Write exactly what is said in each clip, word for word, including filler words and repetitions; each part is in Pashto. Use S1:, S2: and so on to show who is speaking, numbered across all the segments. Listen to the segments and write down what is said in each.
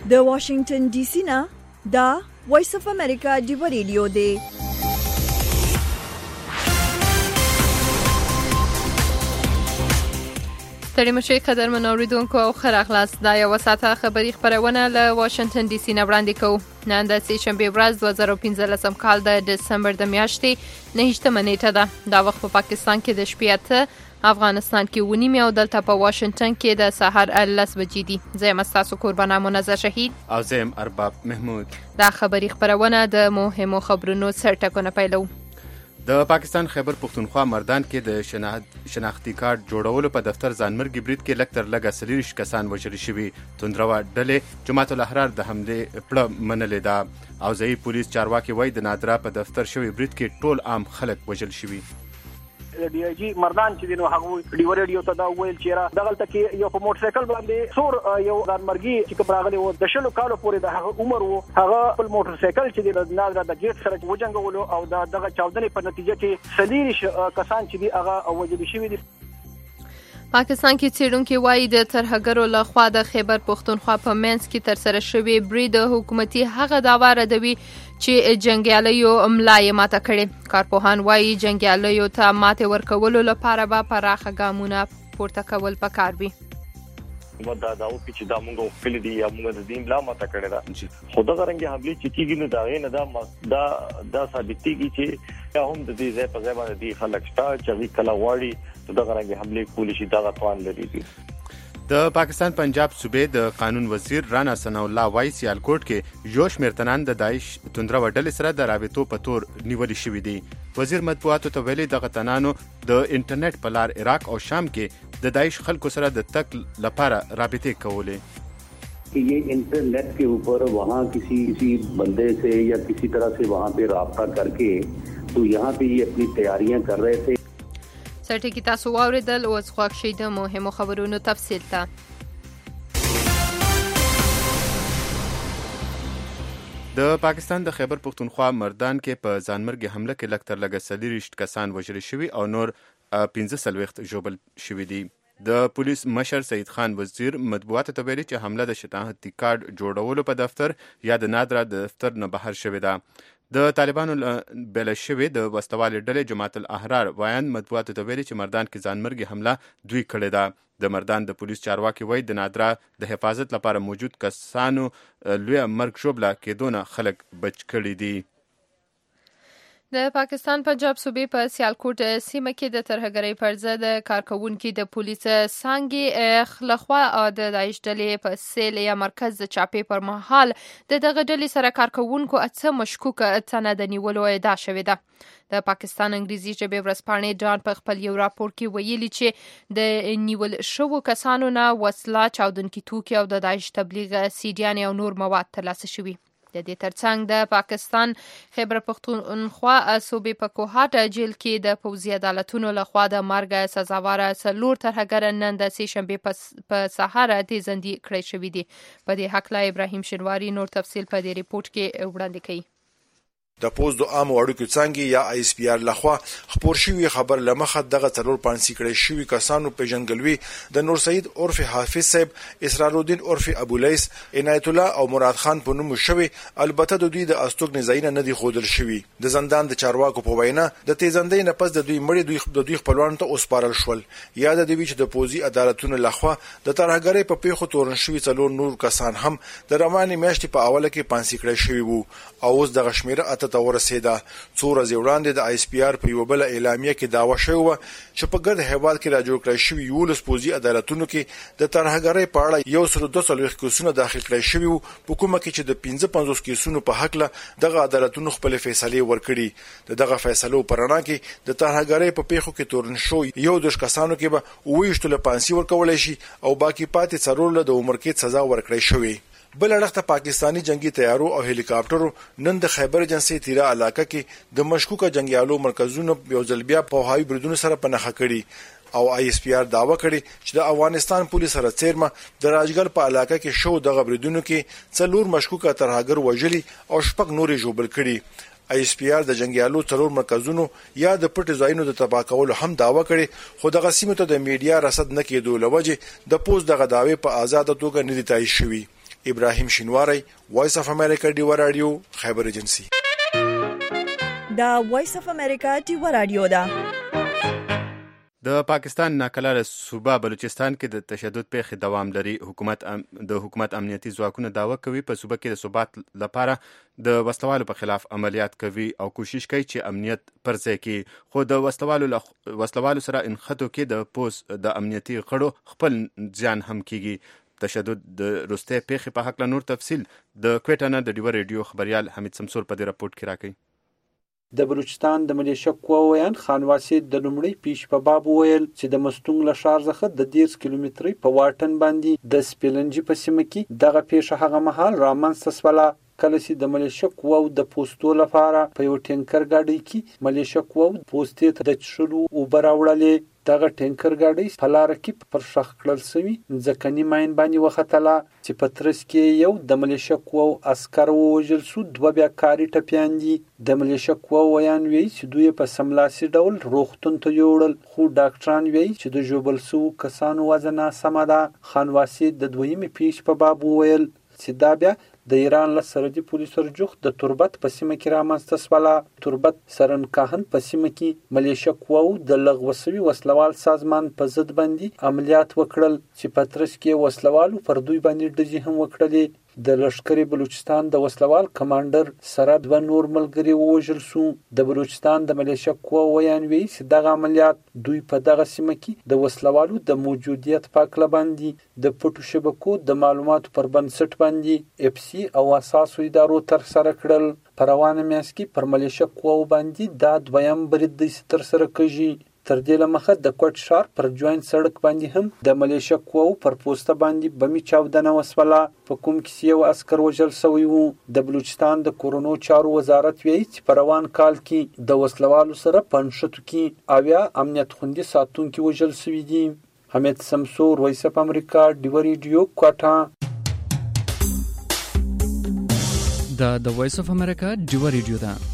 S1: د واشنگټن ډي سي نه دا وایس اف امریکا دی ریډیو دی.
S2: ستړي مشي قدرمن اوریدونکو او ښه راغلاست. دا یوه ساعته خبري خپرونه له واشنگټن ډي سي نه وړاندې کوو. نن د سې شنبې ورځ دوه زره پنځلسم کال د دسمبر د میاشتې نهه نیټه ده. دا وخت په پاکستان کې د شپې اته، افغانستان کې اوه نیمې او دلته په واشنگټن کې د سهار لس بجې دي. زه یم ستاسو کوربانه منظر شهید
S3: او زه یم ارباب محمود.
S2: دا خبري خپرونه د مهمو خبرونو سرټکونه پیلو.
S3: د پاکستان خیبر پختونخوا مردان کې د شناختی کارت جوړولو په دفتر ځانمرګي برید کې لږ تر لږه څلوېښت کسان وژل شوي. توندروا ډلې جماعت الاحرار د حملې پړه منلې ده او ځایي پولیس چارواکي وایي د نادرا په دفتر شوي برید کې ټول عام خلک وژل شوي.
S4: ډي آی جي مردان چې نو هغه ډي ریډیو ته دا ویل چې را دغلته کې یو په موټر سایکل باندې څور یو ځانمرګي چې کومراغلي و د شلو کالو پورې د هغه عمر وو، هغه په موټر سایکل چې د نادرا د گیټ سره وجنګولو او د دغه چاودنې په نتیجه کې سلیریش کسان چې دی هغه وژل شوي دي.
S2: پاکستان کې څېړونکي وایي د ترهګرو لخوا د خیبر پختونخوا په منځ کې ترسره شوی برید حکومتي هغه دعوا ردوي چې جنګیالیو ملا یې ماته کړې. کارپوهان وایي جنګیالیو ته ماتې ورکولو لپاره به پراخه ګامونه پورته کول پکار وي.
S5: دا دا او چې دا موږ خپل دي یا موږ د دین لا ماته کړی دا خدا غرنګي حمله چې کیږي نو دا نه دا دا دا ثابتېږي چې هم د دې ځای په ځای باندې دي خلک شته چې کله واړي دا غرنګي حمله کولی شي دا توان لري.
S3: د پاکستان پنجاب صوبې د قانون وزیر رانا ثناء الله وایي سیالکوټ کې یو شمېر تنان د داعش توندروا ډلې سره د رابطو په تور نیولي شوي دي. وزیر مطبوعاتو ته ویلي دغه تنانو د انټرنیټ په لار عراق او شام کې د داعش خلکو سره د تک لپاره رابطې کولې.
S6: کہ یہ انٹرنیٹ کے اوپر وہاں کسی کسی بندے سے یا کسی طرح سے وہاں پہ رابطہ کر کے تو یہاں پہ یہ اپنی تیاریاں کر رہے تھے.
S2: سرټکی تاسو واوریدل او څوک شي د مهمو خبرونو تفصیل ته.
S3: د پاکستان د خیبر پختونخوا مردان کې په ځانمرګي حمله کې لږ تر لږه څلوېښت کسان وژل شوي او نور پنځه څلوېښت ژوبل شوي دي. د پولیس مشر سید خان وزیر مطبوعاتو ته ویلي چې حمله د شناختی کارت جوړولو په دفتر یا د نادرا د دفتر نه بهر شوې ده. د طالبانو بېله شوې د وسلوالې ډلې جماعت الاحرار وایان مطبوعاتو ته ویلي چې مردان کې ځانمرګي حمله دوی کړې ده. د مردان د پولیس چارواکي وایي د نادرا د حفاظت لپاره موجود کسانو لویه مرګ ژوبله کېدو نه خلک بچ کړي دي.
S2: د پاکستان پنجاب صوبې په سیالکوټ سیمه کې د ترهګرۍ پر ضد کارکونکي د پولیس څانګې لخوا د داعش ډلې په سیل یا مرکز د چاپې پر مهال د دغه ډلې سره کارکونکو اته مشکوکه تنه د نیولو ادعا شوې ده. د پاکستان انګریزي ژبې ورځپاڼې ډان په خپل یو راپور کې ویلي چې د نیول شوو کسانو نه وسله، چاودونکي توکي او د داعش تبلیغ سیډیانې او نور مواد ترلاسه شوي. د دې ترڅنګ د پاکستان خیبر پختونخوا صوبې په کوهاټ جیل کې د پوځي عدالتونو لخوا د مرګ سزاوار څلور ترهګر نن د سې شنبې په سهار تیزندي کړی شوي دي. په دې هکله ابراهیم شنواری نور تفصیل په دې ریپورت کې وړاندې کوي.
S7: د پوز د عام اړیکو څنګه یا آی اس پی آر لخوا خبر شوی خبر لمخه دغه څلور پانسي کړي شوی کسانو پیژنګلوي د نور سعید عرف حافظ صاحب، اسرار الدین عرف ابو لیث، عنایت الله او مراد خان په نوم شوی. البته د دوی د استوګ نزاینه نه دی خودل شوی. د زندان د چارواکو په وینا د تیزندۍ نه پس د دوی مړي دوی د دوی خپلوان ته اوسپارل شول. یا د دوی چې د پوزي عدالتونو لخوا د ترهګرۍ په پیښو تورن شوی څلور نور کسان هم د رواني میاشتې په اوله کې پانسي کړي شوی وو او اوس د غشمیره اته ته ورسېده. څو ورځې وړاندې د آی اس پی آر په یوه بله اعلامیه کې دعوه شوې وه چې په ګرد هیواد کې راجوړ کړی شوي یولس پوځي عدالتونو کې د ترهګرۍ په اړه یو سل دوه څلوېښت کیسونه داخل کړی شوي وو، په کومه کې چې د پنځه پنځوس کیسونو په هکله دغه عدالتونو خپلې فیصلې ورکړي. د دغه فیصلو په رڼا کې د ترهګرۍ په پیښو کې تورن شوي یو دېرش کسانو کې به اوه ویشتو له پانسي ورکولی شي او باقي پاتې څلور له د عمر قید سزا ورکړی شوې. بل اړخ ته پاکستانی جنگي تیارو او هلیکاپټرو نن د خیبر جنسي تیرا علاقه کې د مشکوکه جنگیالو مرکزونو یو ځل بیا په هوایي بریدونو سره په نښه کړي او آی اس پی آر دعوه کړي چې د افغانستان پولیس سره څیرمه د راجګر په علاقه کې شو دغه بریدونو کې څلور مشکوکه ترهګر وژلي او شپږ نورې ژوبل کړي. آی اس پی آر د جنگیالو څلور مرکزونو یا د پټ ځایونو د تباه کولو هم دعوه کړي، خو دغه سیمو ته د میډیا رصد نه کېدو له وجې د پوز دغه دعوې په آزاده توګه نه دي تایید شوي. ابراهیم شینواری، وایس اف امریکا ډیوه رادیو خیبر ایجنسی.
S1: دا وایس اف امریکا ډیوه رادیو ده.
S3: د پاکستان ناکلاره صوبه بلوچستان کې د تشدد پیښې دوام لري. حکومت ام د حکومت امنیتي ځواکونه دعوه کوي په صوبه کې د ثبات لپاره د وسلوالو په خلاف عملیات کوي او کوشش کوي چې امنیت پر ځای کړي، خو د وسلوالو لخ... وسلوالو سره انخطو کې د پوس د امنیتي غړو خپل ځان هم کیږي. تشدد د روسته پیښې په حق له نور تفصیل د کوټه نه د ډیوه رادیو خبريال حمید سمسور په دې راپورټ کې راکړي.
S8: د بلوچستان د ملیشه قواویان خانواسي د لومړی پیش په باب ویل چې د مستونګ له ښار څخه د ډیر کیلومتري په واټن باندې د سپیلنجي په سیمه کې دغه پیښه هغه مهال رامنځته شوله کله چې د ملیشه قواو د پوسټو لپاره په یو ټینکر ګاډي کې ملیشه قواو پوسټې ته د چشلو اوبه راوړلې. دغه ټینکر ګاډي په لار کې پر شخ کړل شوی ځکهنی ماین باندې وختله چې په ترڅ کې یو د ملیشه قواو عسكر ووژل شو، دوه بیا کاری ټپیان دي. د ملیشه قواو ویان وی چې دوی په سملاسي ډول روغتون ته یوړل، خو ډاکټران وی چې د ژوبل شو کسانو وزن سم ده. خانواسي د دویمې پیښ په باب ویل چې دا بیا د ایران له سرحدي پولیسو رجوخ د تربت په سیمه کې رامنځته شوله. تربت سرنکاهن په سیمه کې ملیشه قواو د لغوه شوي وسلوال سازمان په ضد باندې عملیات وکړل چې په ترڅ کې وسلوالو پر دوی باندې ډزې هم وکړلې. د لشکري بلوچستان د وسلوال کمانډر سره دوه نور ملګري ووژل شو. د بلوچستان د ملیشه قواو ویان وی چې دغه عملیات دوی په دغه سیمه کې د وسلوالو د موجودیت په اړه باندې د پټو شبکو د معلوماتو پر بنسټ باندې اف سی او اساسو ادارو تر سره کړل. په روانه میاشت کې پر ملیشه قواو باندې دا دویم برید د تر سره کېږي. تر دې لمخه د کوټ ښار پر جوین سړک باندې هم د ملیشه قواو پر پوسټه باندې بمي چاودنه وسوله، په کوم کې یو عسكر وژل شوی وو. د بلوچستان د کورونو چارو وزارت ویلي چې په روان کال کې د وسلوالو سره په نښتو کې اویا امنیت خوندي ساتونکي وژل شوي دي. حمید سمسور، وایس اف امریکا ډیوه رادیو کوټه.
S9: دا د وایس اف امریکا ډیوه رادیو ده.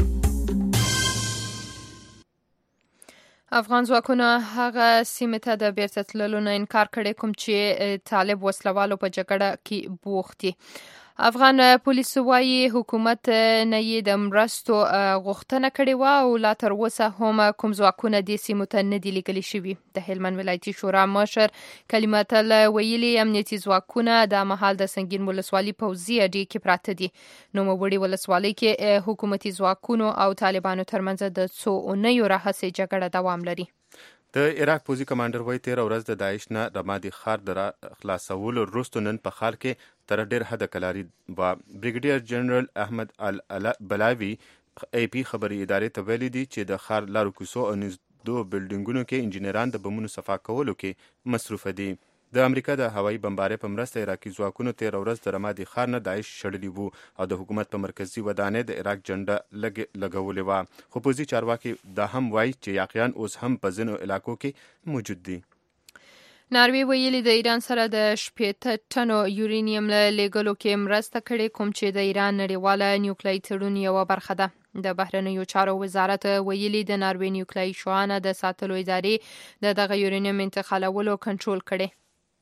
S2: افغان ځواکونه هغه سیمه ته د بیرته تللو نه انکار کړی کوم چې طالب وسلوالو په جګړه کې بوخت دي. افغان پولیس وايي حکومت نه یې د مرستو غوښتنه کړې وه او لا تر اوسه هم کوم ځواکونه دې سیمو ته نه دي لیږلي شوي. د هلمند ولایتي شورا مشر کلمت الله ویلي امنیتي ځواکونه د مهال د سنگین ولسوالي پوځي اډې کې پراته دي. نوموړي ولسوالۍ کې حکومتي ځواکونو او طالبانو ترمنځ د څو اونیو راهیسې جګړه دوام لري.
S3: د عراق پوځي کمانډر وایي تېره ورځ د داعش نه رمادي ښار د خلاصولو وروسته نن په ښار کې تر ډېر حده کلاري وه. بریګیډیر جنرال احمد البلاوي ای پی خبري ادارې ته ویلي دي چې د ښار لارو کوڅو او نږدو بلډینګونو کې انجینران د بمونو صفا کولو کې مصروفه دي. د امریکا د هوایي بمبارۍ په مرسته عراقي ځواکونو تېره ورځ د رمادي ښار نه داعش شړلي وو او د حکومت په مرکزي ودانۍ د عراق جنډه لګولې وه. خو پوځي چارواکي دا هم وایي چې یاقیان اوس هم په ځینو علاقو کې موجود دي.
S2: ناروې ویلي د ایران سره د شپېته ټنو یورینیم له لیږلو کې مرسته کړې کوم چې د ایران نړیواله نیوکلیايي تړون یوه برخه ده. د بهرنیو چارو وزارت ویلي د ناروې نیوکلیايي شوانه د ساتلو ادارې د دغه یورینیم انتقالولو کنټرول کړي.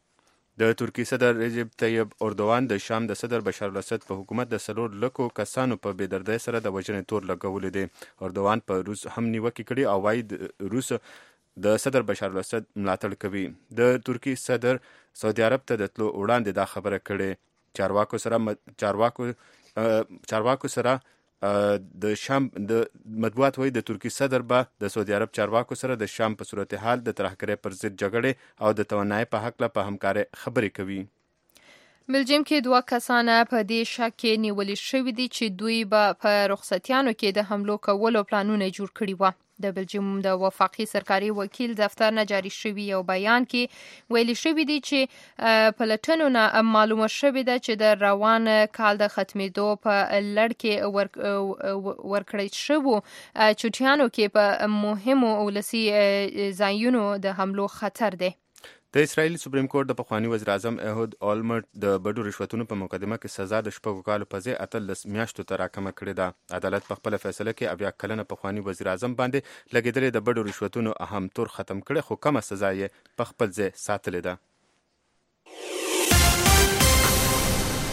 S3: د ترکی صدر رجب طیب اردوان د شام د صدر بشار الاسد په حکومت د څلور لکو کسانو په بېدردۍ سره د وژنې تور لګولی دی. اردوان په روس هم نیوکې کړي او وایي د روس د صدر بشار الاسد ملاتړ کوي. د ترکی صدر سعودي عرب ته د تلو وړاندې دا خبره کړې. چارواکو سره چارواکو چارواکو سره د شام د مطبوعات وایي د ترکی صدر به د سعودي عرب چارواکو سره د شام په صورتحال د ترهګرۍ پر ضد جګړې او د توانایۍ په هکله په همکارۍ خبرې کوي.
S2: بلجیم کې دوه کسانه په دې شک کې نیولي شوي دي چې دوی به په رخصتیانو کې د حملو کولو پلانونه جوړ کړي وه. د بلجیم د وفاقي سرکاري وکیل دفتر نه جاری شوي یو بیان کې ویلي شوي دي چې پلټنو نه معلومه شوې ده چې د روان کال د ختمېدو په لړ کې ورکړی شوو چوټیانو کې په مهمو ولسي ځایونو د حملو خطر دی.
S3: د اسرایل سپریم کورټ د پخوانی وزیر اعظم احود اولمرټ د بډو رشوتونو په مقدمه کې سزا د شپږو کالو په ځای اتلس میاشتو ته راکمه کړې ده. عدالت په خپله فیصله کې اویا کلنه پخوانی وزیر اعظم باندې لګېدلې د بډو رشوتونو اهم تور ختم کړی، خو کمه سزا یې په خپل ځای ساتلې ده.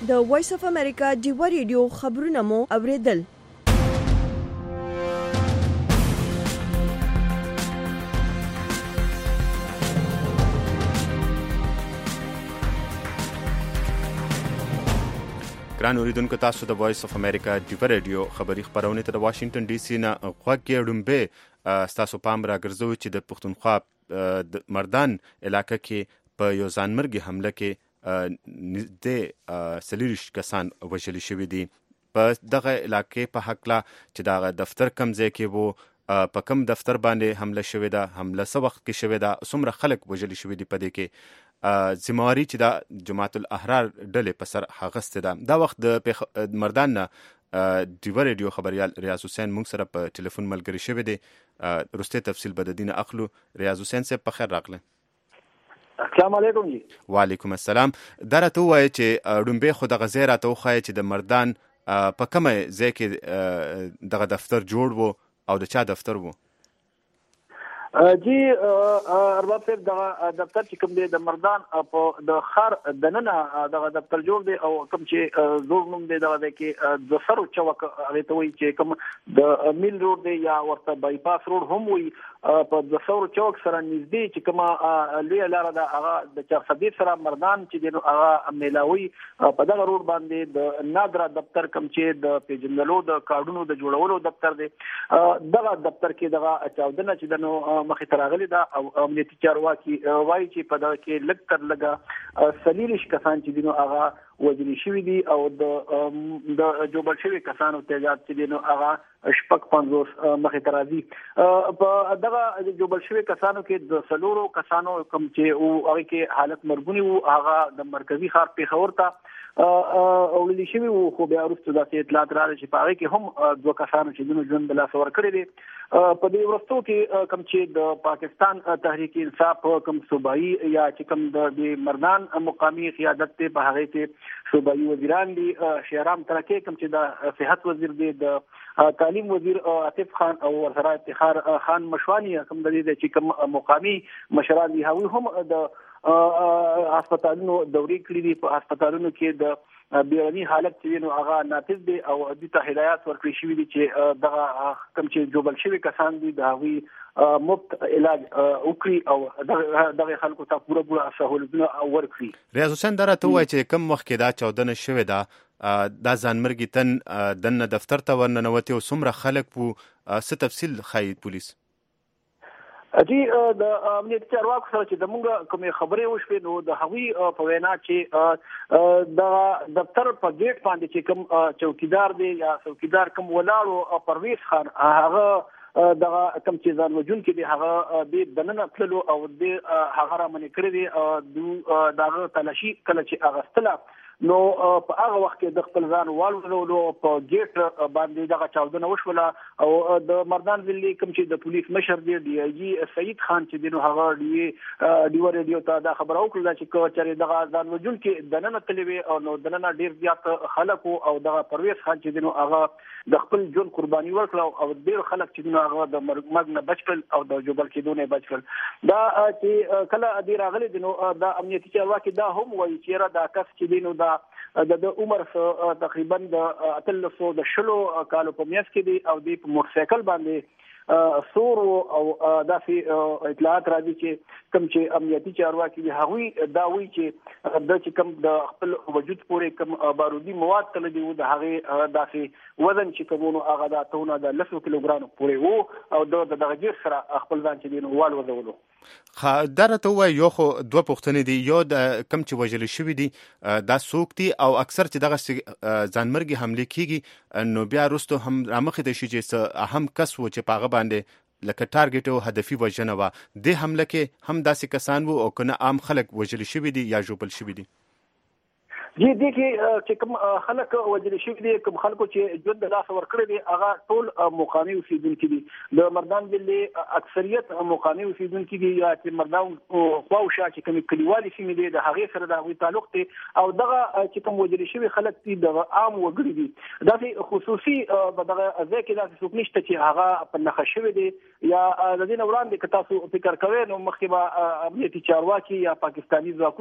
S1: د وایس اف امریکا ډیوا ریډیو خبرونه مو اوریدل.
S3: ګران اوریدونکو، تاسو د وایس اف امریکا ډیوا ریډیو خبری خبرونه ته د واشنگټن ډي سي نه غوږ ډومبه تاسو پام راګرځوي چې د پښتونخوا د مردان علاقې کې په یو ځانمرګي حمله کې د سلیریش کسان وژل شوي دي. په دغه علاقې په حق لا چې دغه دفتر کم ځای کې وو، په کم دفتر باندې حمله شوې ده، حمله څه وخت کې شوې ده، څومره خلک وژل شوي دي په دې کې ذمہواری چې د جماعت الاحرار ډلې په سر هغسته ده. دا وخت د مردان نه ډیوا ریډیو خبريال ریاض حسین مونږ سره په ټلیفون ملګری شوی دی. وروسته تفصیل به د دین اخلو. ریاض حسین صاحب په خیر راغله.
S4: السلام علیکم جی.
S3: وعلیکم السلام. دا راته وایي چې ډومبه خو د غزې راته وخایي چې د مردان په کومه ځای کې دغه دفتر جوړ وو او د چا دفتر وو؟
S4: جی ارباب صاحب دغه دفتر چې کوم دی د مردان په د خار دننه دغه دفتر جوړ دی او کوم چې زوړ نوم دی دغه کې د سر چوک هغه ته وایي چې کوم د میل روډ دی یا ورته بایپاس روډ هم وایي. په د سور چوک سره نږدې چې کومه لویه لاره ده هغه د چارصدیب سره مردان چې دی نو هغه میلاوي په دغه روډ باندې د نادرا دفتر کوم چې د پیژندلو د کارډونو د جوړولو دفتر دی. دغه دفتر کې دغه چاودنه چې د نو مخې ته راغلې ده او امنیتي چارواکي وایي چې په دغه کې لږ تر لږه څلېرویشت کسان چې دي نو هغه وژل شوي دي او د د جوبل شوي کسانو تعداد چې دی نو هغه شپږ پنځوس مخې ته راځي. په دغه جوبل شوي کسانو کې د څلورو کسانو کوم چې هغه کې حالت مرګونی وو، هغه د مرکزی ښار پېښور ته اولې شوي وو، خو بیا وروسته داسې اطلاعات راغلي چې په هغه کې هم دوه کسانو چې دونو ژوند د لاسه ورکړی دی. په دې وروستو کې کوم چې د پاکستان تحریک انصاف کوم صوبایي یا چې کوم د مردان مقامی قیادت ته په هغه کې صوبایي وزیران دي، شهرام ترکه کوم چې د صحت وزیر دی، د تعلیم وزیر عاطف خان او ورسره افتخار خان مشوانی کوم د دې چې کوم مقامی مشران دي هغوی هم د هسپتالونو دوري کړی دي. په هسپتالونو کې د بیرونی حالت چې نو هغه ناقص دي او د ته هدایت ورکړي شوی دي چې دغه کوم چې جوبل شوی کسان دي د هغوی مفت علاج وکړي او دغه خلکو ته پوره پوره سہولتونه ورکړي.
S3: ریاض حسین دا راته وایي چې کوم وخت کې دا چاودنه شوې ده، دا ځانمرګي تن دننه دفتر ته ورننوتې او څومره خلک وو، څه تفصیل ښایي پولیس؟
S4: جی د امنیتي چارواکو سره چې د مونږ کومې خبرې وشوې نو د هغوی په وینا چې د دفتر په ګیټ باندې چې کوم چوکیدار دی یا چوکیدار کوم ولاړو پرویز خان هغه دغه کوم چې ځان وجونکي دي هغه د دننه تللو او د هغه رامنې کړی دی دغه تلاشي کله چې اغستله نو په هغه وخت کې د خپل ځان والولو په ګیټ باندې دغه چاودنه وشوله او د مردان ضلع کوم چې د پولیس مشر دی ډي آی جي سعید خان چې دی نو هغه ډیوا ریډیو ته دا خبره وکړه چې کوم چې دغه ځان وجونکي دننه تللی وي او نو دننه ډیر زیات خلک او دغه پرویز خان چې دی نو هغه د خپل ژوند قرباني ورکړه او ډیر خلک چې دی نو هغه د مرګ نه بچ کړل او د جوبل کېدو نه بچ کړل. دا چې کله دی راغلی دی نو دا امنیتي چارواکي دا هم وایي چې را دا کس چې دی نو دا د عمر تقریبا د اتلسو د شلو کالو په میاشت کې دی او دی په موټر سایکل باندې سور او داسې اطلاعات راځي چې کوم چې امنیتي چارواکي دي هغوی دا وایي چې د چې کوم د خپل وجود پورې کوم بارودي مواد تللي وو د هغې داسې وزن چې کوم نو هغه د اتونه د لسو کیلوګرامو پورې وو او د دغه جیس سره خپل ځان چې دی نو والوځولو.
S3: دا راته ووایي یو خو دوه پوښتنې دي، یو د کوم چې وژل شوي دي دا څوک دي او اکثر چې دغه ځانمرګي حملې کېږي نو بیا وروسته هم رامخې ته شي چې څه اهم کس و چې په هغه باندې لکه ټارګېټ او هدفي وژنه وه، دې حمله کې هم داسې کسان وو او که نه عام خلک وژل شوي دي یا ژوبل شوي دي؟
S4: جی دې کې چې کوم خلک وژل شوي دي، کوم خلکو چې ژوند د لاسه ورکړی دی هغه ټول مقامي اوسېدونکي دي. د مردان ضلع اکثریت مقامي اوسېدونکي دي یا چې مردان خواوشا چې کومې کلیوالي سیمې دي د هغې سره د هغوی تعلق دی او دغه چې کوم وژل شوي خلک دي دغه عام وګړي دي. داسې خصوصي په دغه ځای کې داسې څوک نشته چې هغه په نښه شوی دی یا د دې نه وړاندې که تاسو فکر کوئ نو مخکې به امنیتي چارواکي یا پاکستاني ځواکونه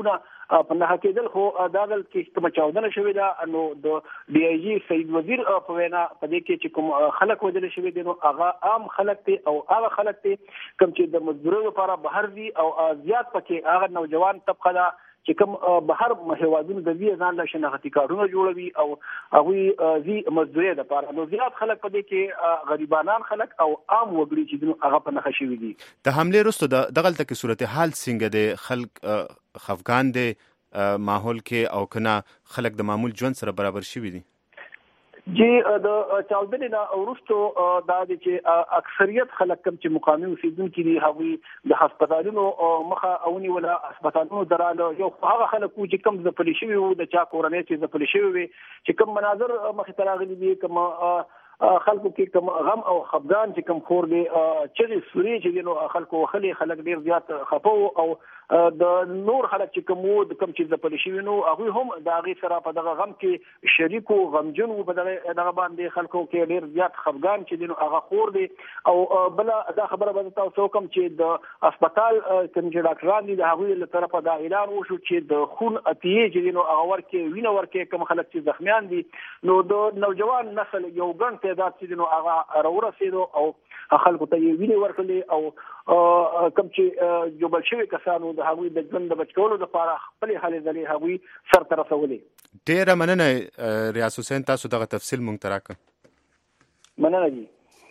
S4: په نه کېدل خو دا دل کې کوم چاودنه شوې ده نو د ډي آی جی سید وزیر په وینا په دې کې چې کوم خلک وجل شوي دي نو هغه عام خلک دي او هغه خلک دي کوم چې د مزدورو لپاره بهر دي او زیات پکې هغه نوجوان طبقه ده چې کوم بهر هیوادونو د وی ځان له شناختی کارتونه جوړوي او هغه زی مزدوري د لپاره نو زیات خلک په دې کې غریبانان خلک او عام وګړي چې هغه په نخښه شوي دي.
S3: د حمله وروسته د دغه تل کې صورتحال څنګه د خلک خفقان دي ماحول کې او کنا خلک د معمول ژوند سره برابر شوي دي؟
S4: جی د چاودنې نه ورستو دا چې اکثریت خلک کم چې مقامي اوسیدونکي دي هغوی د هسپتالونو مخه اونی ولا هسپتالونو دراله یو هغه خلک چې کم ځپل شوي وو د چا کورنۍ چې ځپل شوي وي چې کم مناظر مخې ته راغلي دي کوم خلکو کې کوم غم او خفګان چې کوم خور دي چې سوري چې نو خلکو خلي خلک ډیر زیات خپو او د نور خلک چې کوم د کم چې ځپل شوي نو هغه هم د هغه سره په دغه غم کې شریکو غمجن وو په دغه دغه باندې خلکو کې ډیر زیات خفګان چې نو هغه خور دي او بل دا خبره به تاسو کوم چې د هسپتال کوم چې ډاکټران دي د هغه له طرفه دا اعلان وشو چې د خون اتیه چې نو هغه ورکه وینه ورکه کوم خلک چې زخمیان دي نو د نوجوان نسل یو ګڼ تعداد چې نو هغه راورسېدو او خلکو ته یې وینه ورکړي او کوم چې جو بل شوی کسانو د هغوی د ژوند د بچولو لپاره خپل هلې ځلې هغوی سر ته رسولې.
S3: ډېره مننه ریاض حسین، تاسو دغه تفصیل مونږ ته راکړه.
S4: مننه جی.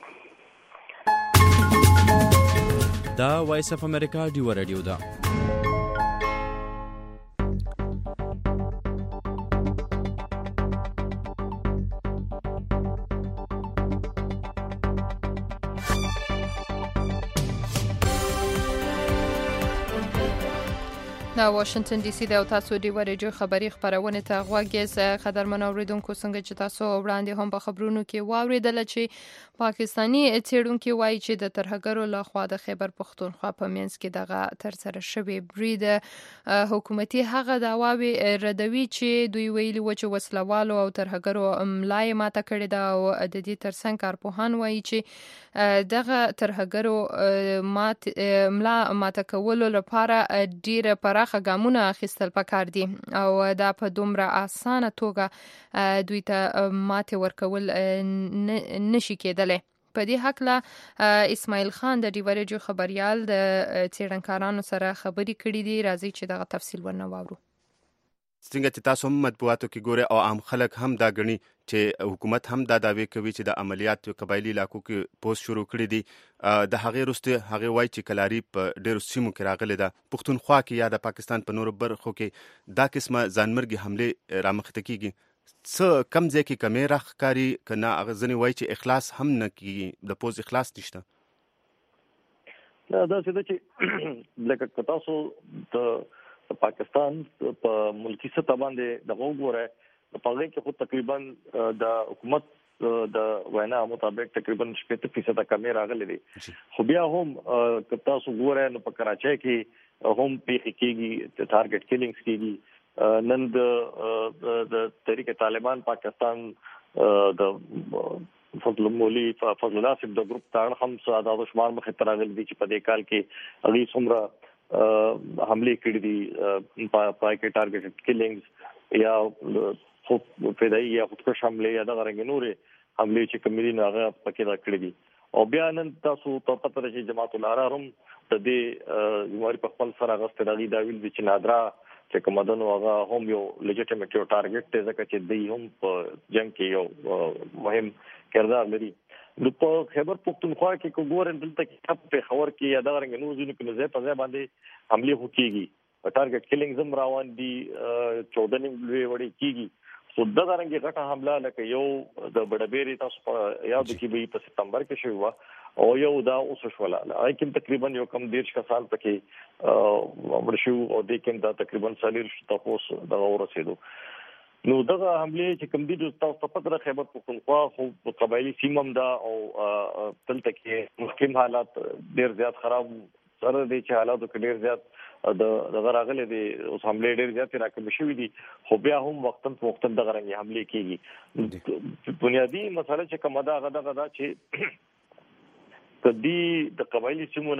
S9: دا وایس اف امریکا ډیو رادیو ده.
S2: دا واشنگټن ډي سي د تاسو دی ورجو خبري خبرونه ته غوږیز قدرمن اوریدونکو څنګه چې تاسو وړاندې هم په خبرونو کې واوریدل چې پاکستانی څېړونکو وایي چې د ترهګرو لخوا د خیبر پختونخوا په منځ کې دغه تر سره شوی برید حکومتي هغه دعواوی ردوي چې دوی ویلي و چې وسلوالو او ترهګرو ملای ماته کړی دا او د دې ترڅنګ کارپوهان وایي چې دغه ترهګرو مات ملا ماته کولو لپاره ډیره پراخه ګامونه اخیستل پکار دي او دا په دومره اسانه توګه دوی ته ماته ورکول نشي کېدلی. په دې حق اسماعیل خان د ډیورجو خبريال د څېړنکارانو سره خبري کړې دي. راځي چې دغه تفصیل ورنه واورو.
S3: څنګه چې تاسو هم مطبوعاتو کې ګوره او عام خلک هم دا غني چې حکومت هم دا داوی کوي چې د عملیاتو قبایلی علاقو کې پوس شروع کړی دي د هغه وروسته هغه وایي چې کلاری په ډېرو سیمو کې راغلي ده پښتونخوا کې یا د پاکستان په نورو برخو کې دا قسمه ځانمرګي حمله رامخته کیږي. څه کم ځای کې کمې راښکاري کنه هغه ځنې وایي چې اخلاص هم نه کیږي د پوز اخلاص نشته.
S5: دا دا چې لکه تاسو د پاکستان په ملکی سطح باندې د وګوره په پاره کې خو تقریبا د حکومت د وینا مطابق تقریبا شپږ فیصد کمې راغلي دي خو بیا هم تاسو ګوره نو په کراچۍ کې هم پیښې کېږي د ټارګټ کیلینګز کېږي نن د تحریک طالبان پاکستان د فضل مولوی فضل الله صاحب د ګروپ تاړ هم ساده او شمار مخ ته راغلي دي چې په دې کال کې هغه څومره حمله کړې دي پای کې ټارګټ کیلینګز یا خو فدایي یا خودکش حمله یا دغه رنګ نورې حمله چې کومې نه هغه پکې را کړې دي او بیا نن تاسو په پته راځي جماعت الحرار هم د دې بیماری په خپل سره غوښتل راغلي دا ویل چې نادرا چې کومدن هغه هم یو لیجیټیمیټ یو ټارګټ دی ځکه چې دوی هم په جنگ کې یو مهم کردار لري. نو په خیبر پختونخوا کې کوګور دلته کې په خبر کې یا دا رنګ نو ځینې کې ځای په ځای باندې حمله وکړي ټارګټ کیلینګ زم روان دي چودہ نیم لوی وړي کیږي خو دا رنګ غټه حمله لکه یو د بډبيري تاسو په یاد کې به په سپتمبر کې شوی و او یو دا اوس شولا لکه تقریبا یو کم ډیر کسان پکې ورشو او د کوم دا تقریبا سالیر تاسو دا ورسېدو. نو دغه حمله چې کوم دي تاسو په پدره خیبر پختونخوا خو په قبایلی سیمم دا او تلته کې محکم حالات ډیر زیات خراب سره دي چې حالات کې ډیر زیات د دغه راغلي دي اوس حمله ډیر زیات راکې شوې دي خو بیا هم وختن په وختن دغه رنګ حمله کیږي. بنیادی مسله چې کومه دا غدا غدا چې کدي د قبایلی سیمونه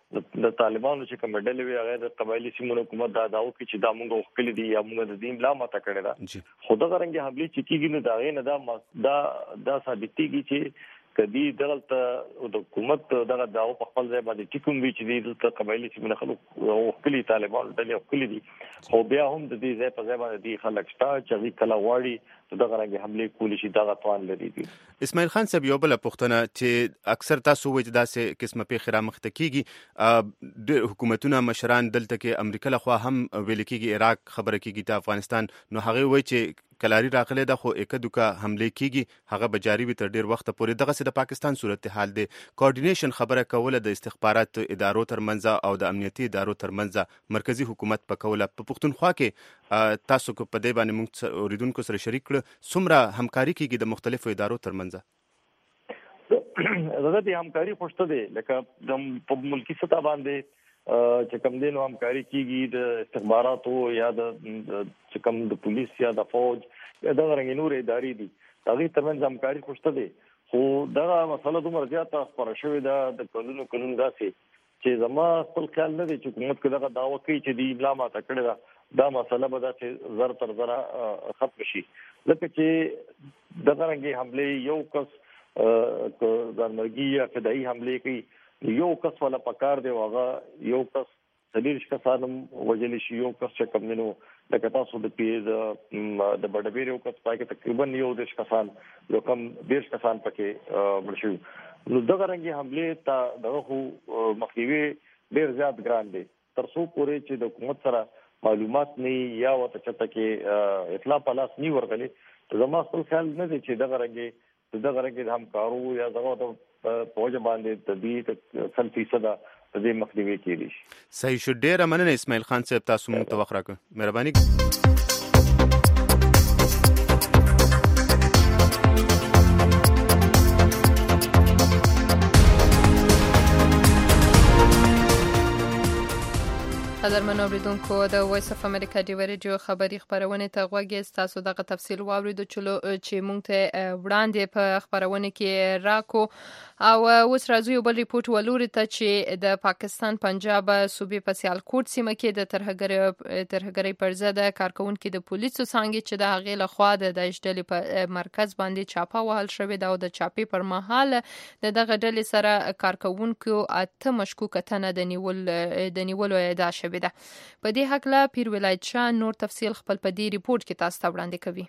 S5: د طالبانو چې کوم ډلې وی هغه د قبایلی سیمونو حکومت دا داو کې چې دا موږ خپل دي یا موږ د دین لا ماته کړی دا خو دا رنګ حمله چې کیږي نو دا غي نه دا دا دا ثابتېږي چې کدي دغلطه د حکومت دغه داو په خپل ځای باندې ټیکوم وی چې د قبایلی سیمونو خلک او خپل طالبان ډلې خپل دي خو بیا هم د دې ځای په ځای باندې دي خلک شته چې کله واړي دغه رنګ حمله کولی شي دغه توان لري دي.
S3: اسماعیل خان صاحب یو بل پوښتنه چې اکثر تاسو وایي داسې قسمه په خیره مخ ته کیږي د حکومتونو مشران دلته کې امریکا له خوا هم ویل کیږي عراق خبره کیږي د افغانستان نو هغه وایي چې کلاری راغله د خو یک دوکا حمله کیږي هغه بجاری به تر ډیر وخت پورې دغه د پاکستان صورتحال دی کوارډینیشن خبره کوله د استخبارات ادارو ترمنځ او د امنیتي ادارو ترمنځ مرکزی حکومت په کوله په پښتونخوا کې تاسو کو په دې باندې موږ اوریدونکو سره شریک کړ څومره همکاري کیږي د مختلفو ادارو ترمنځ
S5: زړه دې همکاري خوشته دي لکه د ملکی سطح باندې چې کوم دینو همکاري کیږي د استخباراتو یا د چې کوم د پولیس یا د فوج یا د رنګ نور ادارې دي هغه ترمنځ همکاري خوشته دي خو دا مسله دومره زیاته خبره شوې ده د قانون قانون داسې چې زما خپل خیال نه دی چې حکومت کله دعوه کوي چې دی املا ماته کړی دا دا مسله به داسې زر تر زره ختم شي لکه چې دغه رنګي حمله یو کس ځانمرګي یا فدایي حمله کوي یو کس ولا پکار دی واغه یو کس سلیش کسانم وجل شي یو کس چې کوم نو لکه تاسو د پیز د بډبیر یو کس پای کې تقریبا یو دیش کسان یو کم دیش کسان پکې مرشي نو دغه رنګي حمله تا دغه مخنیوي ډیر زیات ګران دي تر څو پورې چې د حکومت سره معلومات نه یا وته چته کې اطلاع پلاس نی ورغلي زما خپل خیال نه دي چې دغه رنګي دغه رنګي همکارو یا دغه د پوجا باندې تدبیر سل فیصد د دې مخنیوي کیږي.
S3: صحیح شو ډیره مننه اسماعیل خان صاحب تاسو مونږ ته وخت راکړ مهرباني.
S2: قدرمن اوریدونکو د وایس اف امریکا دی ریډیو خبری خبرونه ته غوږی تاسو دغه تفصیل واوریدو چې مونږ ته وړاندې په خبرونه کې راکو او اوس راځو یو بل ریپورت ولوري ته چې د پاکستان پنجاب صوبې په سیالکوټ سیمه کې د ترهګرۍ ترهګرۍ پر ضد کارکونکو د پولیسو څنګه چې د هغې لخوا د داعش ډلې په مرکز باندې چاپه وهل شوې ده او د چاپې پر مهال د دغه ډلې سره کارکونکو اته مشکوک تنه د نیول د نیولو ادعا شوې ده. په دې حق لا پیر ولایت شاه نور تفصیل خپل په دې ریپورت کې تاسو ته وړاندې کوي.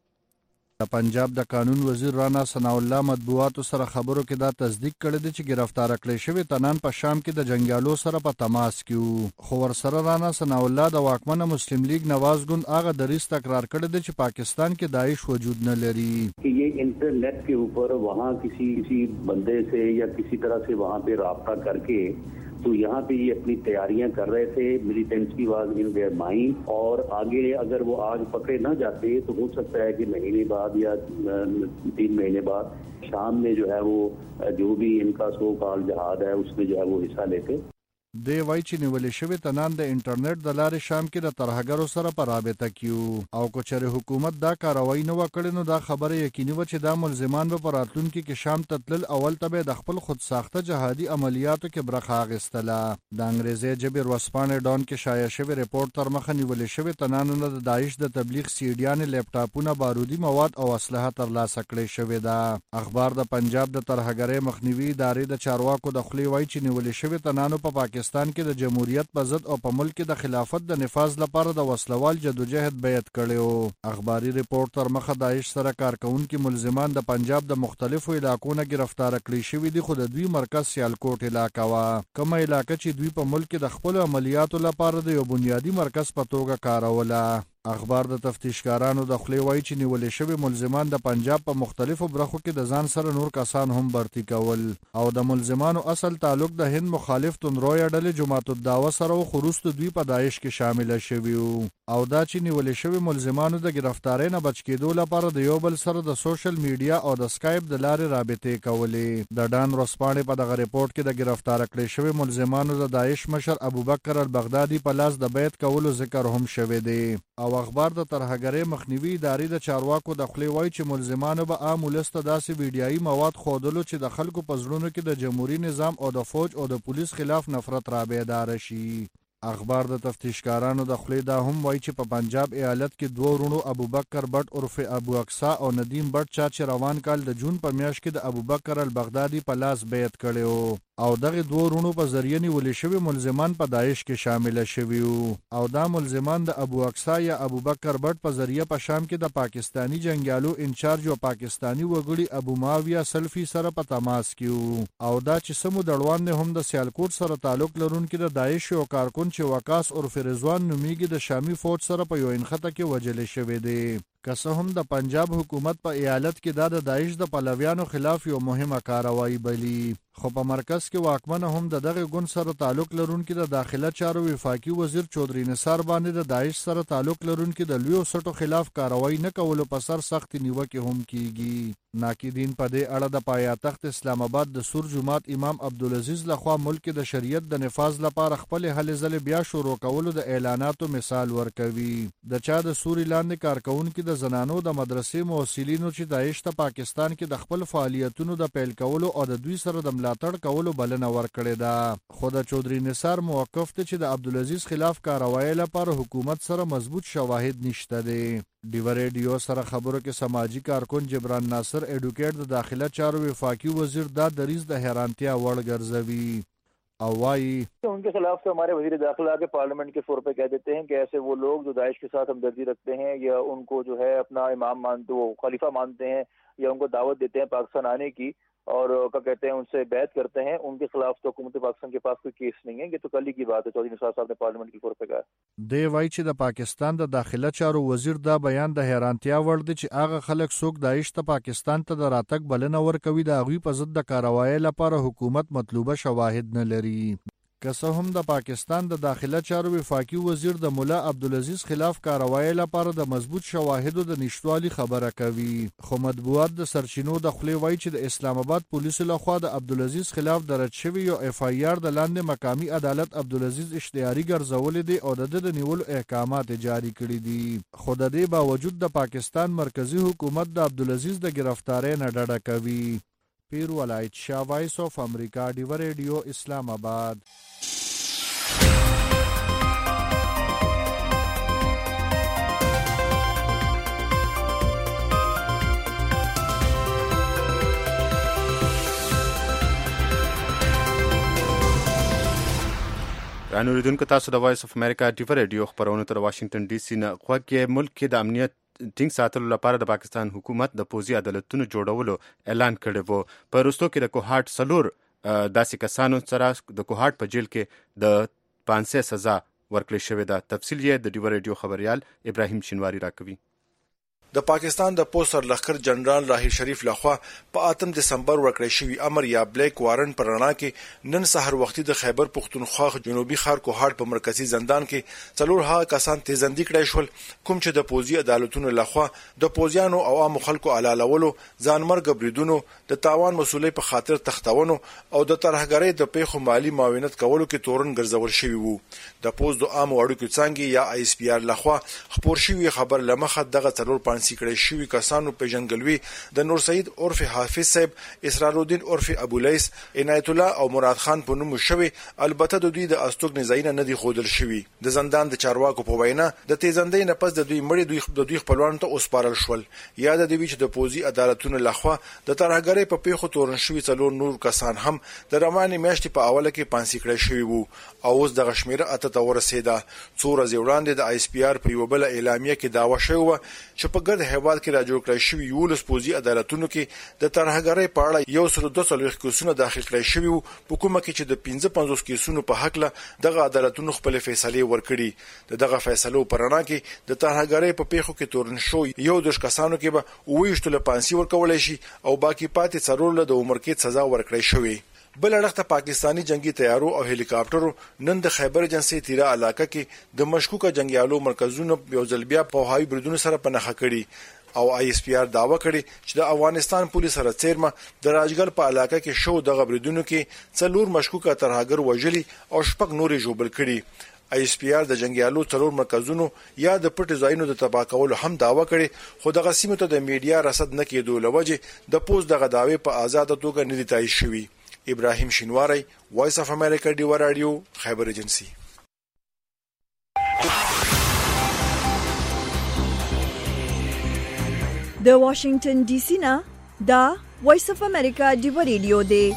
S10: د پنجاب د قانون وزیر رانا ثناء الله مطبوعاتو سره خبرو کې دا تصدیق کړی دی چې گرفتار کړي شوی تنان په شام کې د جنگیالو سره په تماس کې خو ورسره رانا ثناء الله د واکمنه مسلم لیگ نواز ګوند هغه دریس تکرار کړی دی چې پاکستان کې داعش وجود نه لري.
S6: یہ انٹرنیٹ کے اوپر وہاں کسی کسی بندے سے یا کسی طرح سے وہاں پہ رابطہ کر کے تو یہاں پہ یہ اپنی تیاریاں کر رہے تھے ملیٹنٹس واز ان دیئر مائنڈ اور آگے اگر وہ آج پکڑے نہ جاتے تو ہو سکتا ہے کہ مہینے بعد یا تین مہینے بعد شام میں جو ہے وہ جو بھی ان کا سو کال جہاد ہے اس میں جو ہے وہ حصہ لیتے.
S10: دی وای چې نیولې شوی تنان د انټرنیټ د لارې شام کې د ترهګرو سره په رابطه کیو او کو چېرې حکومت دا کاروایی نه وکړي نو دا خبره یقیني و چې دا ملزمان به پر راتلونکي کې شام تتل اول ته د خپل خود ساخته جهادي عملیاتو کې برخه اخیستله. د انګریزي جبر وسپانه ډون کې شایع شوی ریپورت تر مخه نیولې شوی تنان د داعش د تبلیغ سیډیان لیپټاپونه بارودي مواد او اسلحه ترلاسه کړې شوی دا. اخبار د پنجاب د ترهګرۍ مخنیوي ادارې د چارواکو د خلی وای چې نیولې شوی تنانو په پاکستان پاکستان کې د جمهوریت په ضد او په ملک کې د خلافت د نفاذ لپاره د وسلوال جدوجہد بیعت کړو. اخباري ریپورت تر مخه داعش سره کارکونکو ملزمان د پنجاب د مختلفو علاقو نه گرفتار کړي شوی دي خو د دوی مرکز سیالکوټ علاقہ وا کومه علاقہ چې دوی په ملک کې د خپل عملیاتو لپاره د یو بنیادی مرکز په توګه کاروله. اخبار د تفتیشکارانو د خلی وای چې نیولې شوی ملزمان د پنجاب په مختلفو برخو کې د ځان سره نور کسان هم برتی کول او د ملزمانو اصل تعلق د هند مخالف تندروی ډلې جماعت الدعوه سره او خروست دوی په داعش کې شامل شوی. او دا چې نیولې شوی ملزمانو د گرفتارۍ نه بچ کېدو لپاره د یو بل سره د سوشل میډیا او د سکایپ د لارې رابطې کولې. د ډان ورځپاڼې په دغه ریپورت کې د گرفتار کړي شوی ملزمانو د داعش مشر ابوبکر البغدادي په لاس د بیعت کولو ذکر هم شوی دی. او اخبار د ترهګرۍ مخنیوي ادارې د چارواکو د خولې وایي چې ملزمانو به عام ولس ته داسې ویډیایي مواد ښودلو چې د خلکو په زړونو کې د جمهوري نظام او د فوج او د پولیس خلاف نفرت رابیداره شي. اخبار د تفتیشکارانو د خولې دا هم وایي چې په پنجاب ایالت کې دوه ورونو ابوبکر بټ عرف ابو اقصا او ندیم بټ چا چې روان کال د جون په میاشت کې د ابوبکر البغدادي په لاس بیعت کړی و او دغه دوه ورونو په ذریعه نیولې شوي ملزمان په داعش کې شامل شوي وو او دا ملزمان د ابو اقصا یا ابوبکر بټ په ذریعه په شام کې د پاکستانی جنگیالو انچارج او پاکستانی وګړي ابو معاویه سلفي سره په تماس کې وو او دا چې سمو دړوان نه هم د سیالکوټ سره تعلق لرونکي د داعش او کارکون چې وقاص عرف رضوان نومیږي د شامی فوج سره په یو انخته کې وجل شوی دی. که څه هم د پنجاب حکومت په ایالت کې دا د داعش د پلویانو خلاف یو مهمه کاروایی بلی، خو په مرکز کې واکمنه هم د دغه ګوند سره تعلق لرونکي د داخله چارو وفاقي وزیر چودري نثار باندې د داعش سره تعلق لرونکي د لویو سټو خلاف کاروایی نه کولو په سر سخت نیوکه هم کیږي. ناقدین په دې اړه د پایتخت اسلام آباد د سور جماعت امام عبدالعزیز لخوا ملک د شریعت د نفاذ لپاره خپل هلې ځلې بیا شروع کولو د اعلاناتو مثال ورکوي. د چا د سوري لاندې کارکونکو د زنانو د مدرسې موسلینو چې داعش ته پاکستان کې د خپل فعالیتونو د پیل کولو او د دوی سره د ملاتړ کولو بلنه ورکړې ده. خو د چودري نثار موقف ته چې د عبدالعزیز خلاف کاروایی لپاره حکومت سره مضبوط شواهد نشته دی. ډیو ریډیو سره خبرو کې سماجی کارکون جبران ناصر ایډوکیټ د داخله چارو وفاقي وزیر دا دریز د حیرانتیا وړ ګرځوي او وايي
S4: उनके खिलाफ तो हमारे वजीर दाखिला के पार्लियामेंट के फोर पे कह देते हैं कि ऐसे वो लोग जो दाइश के साथ हमदर्दी रखते हैं या उनको जो है अपना इमाम मानते वो खलीफा मानते हैं या उनको दावत देते हैं पाकिस्तान आने की और क्या कहते हैं उनसे बैत करते हैं, उनके खिलाफ तो हुकूमत पाकिस्तान के पास कोई केस नहीं है. ये तो कल ही की बात है. चौधरी निसार साहब ने पार्लियामेंट की फोर पे कहा.
S10: دی وایي چې د پاکستان د داخله چارو وزیر دا بیان د حیرانتیا وړ دی چې هغه خلک څوک داعش ته پاکستان ته د راتګ بلنه ورکوي د هغوی په ضد د کاروایی لپاره حکومت مطلوبه شواهد نه لري. که څه هم د پاکستان د داخله چارو وفاقي وزیر د مولا عبدالعزیز خلاف کاروایی لپاره د مضبوط شواهدو د نشټوالي خبره کوي، خو مطبوعات د سرچینو د خولې وایي چې د اسلام آباد پولیسو لخوا د عبدالعزیز خلاف درج شوی یو اف آی آر د لاندې مقامی عدالت عبدالعزیز اشتهاري ګرځولې دی او د ده د نیولو احکامات جاری کړي دي. خو د دې باوجود د پاکستان مرکزی حکومت د عبدالعزیز د گرفتارۍ نه ډډه کوي. پیر ولایت شاه، وایس آف امریکا، ډیو ریډیو، اسلام آباد.
S3: رانو اوریدونکو، تاسو د وایس اف امریکا ډیو ریډیو خبرونه تر واشنگټن ډي سي نه غوږ کې. ملک کې د امنیت ټینګ ساتلو لپاره د پاکستان حکومت د پوځي عدالتونو جوړولو اعلان کړی وو. په وروستو کې د کوهاټ څلور داسې کسانو سره د کوهاټ په جیل کې د پانسه سزا ورکړل شوې ده. تفصیل یې د ډیو ریډیو خبريال ابراهیم شینواری راکوي.
S7: د پاکستان د پوسټر لخر جنرال راهیر شریف لخوا په اتم دسمبر ورکړی شوی امر یا بلیک وارنټ پر رڼا کې نن سحر وختي د خیبر پختونخوا جنوبي ښار کوهاټ په مرکزی زندان کې څلور ها کسان تیزندي کړای شول، کوم چې د پوځي عدالتونو لخوا د پوځیانو او عام خلکو علالولو، ځانمرګ بریدونو، د تاوان مسولې په خاطر تختاونو او د ترهګرۍ د پیښو مالی معاونت کولو کې تورن ګرځول شوی وو. د پوز د عام اړیکو څنګه یا آی اس پی آر لخوا خبر شوی خبر لمخه دغه څلور پانسي کړي شوی کسانو پیژنګلوي د نور سعید عرف حافظ صاحب، اسرار الدین عرف ابو لیس، عنایت الله او مراد خان په نوم شوی. البته د دوی د استوګ نزاینه نه دی خودل شوی. د زندان د چارواکو په وینا د تیزندۍ نه پس د دوی مړي دوی د دوی خپلوان ته اوسپارل شول. یا د دوی چې د پوزي عدالتونو لخوا د ترهګرۍ په پیښو تورن شوی څلور نور کسان هم د رواني میاشتې په اوله کې پانسي کړي شوی وو او اوس د غشمیره اته ته ورسېده. څو ورځې وړاندې د آی اس پی آر په یو بل اعلامیه کې داوا شوی چې په ګرد هیواد کې راجو کړی شوی یولس پوزي عدالتونو کې د ترهګرۍ په اړه یو سل دوه څلوېښت کیسونه داخل کړی شوي وو، په کومه کې چې د پنځه پنځوس کیسونو په هکله دغه عدالتونو خپل فیصلې ورکړي. د دغه فیصلو په رڼا کې د ترهګرۍ په پیښو کې تورن شو یو دېرش کسانو کې به اووه ویشتو له پانسي ورکولی شي او باقي پاتې څلور له د عمر قید سزا ورکړی شوې. بل اړخ ته پاکستانی جنگي تیارو او هلیکاپټرو نن د خیبر ایجنسی تیرا علاقه کې د مشکوکه جنگیالو مرکزونو یو ځل بیا په هوایي بریدونو سره په نښه کړي او آی اس پی آر داوا کړي چې د افغانستان پولیس سره څیرمه د راجګر په علاقه کې شو د غبردونو کې څلور مشکوکه ترهګر وژلي او شپږ نورې جوړ کړي. آی اس پی آر د جنگیالو څلور مرکزونو یا د پټ ځایونو د تباه کولو هم داوا کړي خو د غسیمو ته د میډیا رصد نه کېدو لوجه د پوز د غداوی په آزاد توګه نه دي تایید شوی. ابراهیم شینواری، وایس اف امریکا ډیو رادیو، خیبر ایجنسی.
S1: د واشنگټن ډي سي نه دا وایس اف امریکا ډیو رادیو دی.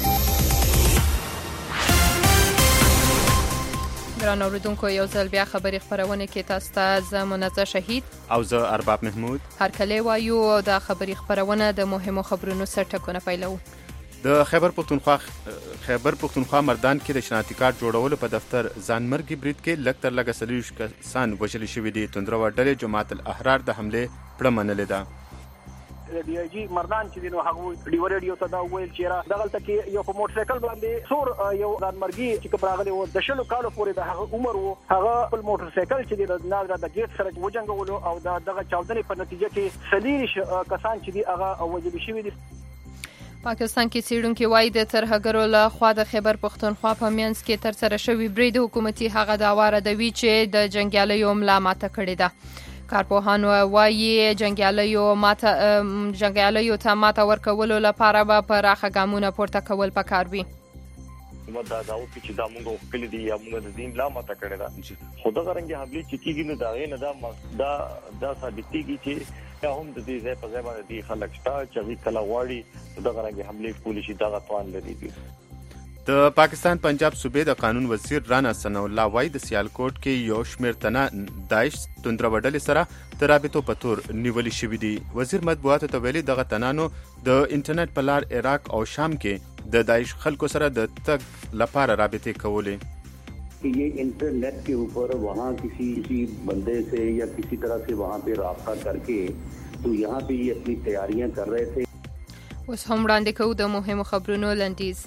S2: ګران اوریدونکو، یو ځل بیا خبري خبرونه کې تاسو ته زه منزه شهید
S3: او زه ارباب محمود
S2: هرکلی وایو. د خبري خبرونه د مهمو خبرونو سرټکونه پیلو.
S3: د خیبر پختونخوا خیبر پختونخوا مردان کې د شناختی کارت جوړولو په دفتر ځانمرګي برید کې لږ تر لږه څلوېښت کسان وژل شوي دي. توندروه ډلې جماعت الاحرار د حملې پړه منلې ده.
S4: ډي آی جی مردان چې دینو هغه ډیو رادیو ته دا ویل چې را دغلت کې یو په موټر سایکل باندې سور یو ځانمرګي چې کبراغلی و د شلو کالو پورې د هغه عمر وو هغه په موټر سایکل چې د ناظر د گیټ سره وجنګولو او د دغه چاودنې په نتیجه کې سلیش کسان چې دی هغه وژل شوي دي.
S2: پاکستان کې څېړونکي وایي د ترهګرو له خوا د خیبر پختونخوا په منځ کې ترسره شوی برید حکومتي هغه دعوا ردوي چې د جنګیالیو ملا ماته کړې ده. کارپوهان وایي جنګیالیو ماته جنګیالیو ته ماته ورکولو لپاره به پراخه ګامونه پورته کول پکار وي.
S5: ما دا داو چې دا موږ خپل دي یا موږ د دین لا ماته کړی دا خو دا غرنګ حمله چې کیږي نو دا نه دا دا دا ثابتېږي چې یا هم د دې ځای په ځای باندې دي خلک شته چې کله واړي دا غرنګ حمله کولی شي دا غوان لري دي.
S3: د پاکستان پنجاب صوبې د قانون وزیر رانا ثناء الله وایي د سیالکوټ کې یو شمېر تنه داعش توندروه ډلې سره د رابطو په تور نیولي شوي دي. وزیر مطبوعاتو ته ویلي دغه تنانو د انټرنیټ په لار عراق او شام کې د داعش خلکو سره د تګ لپاره رابطې کولې.
S6: کہ یہ انٹرنیٹ کے اوپر وہاں کسی کسی بندے سے یا کسی طرح سے وہاں پہ رابطہ کر کے تو یہاں پہ یہ اپنی تیاریاں کر رہے تھے.
S2: اوس هم وړاندې کوو د مهمو خبرونو لنډیز.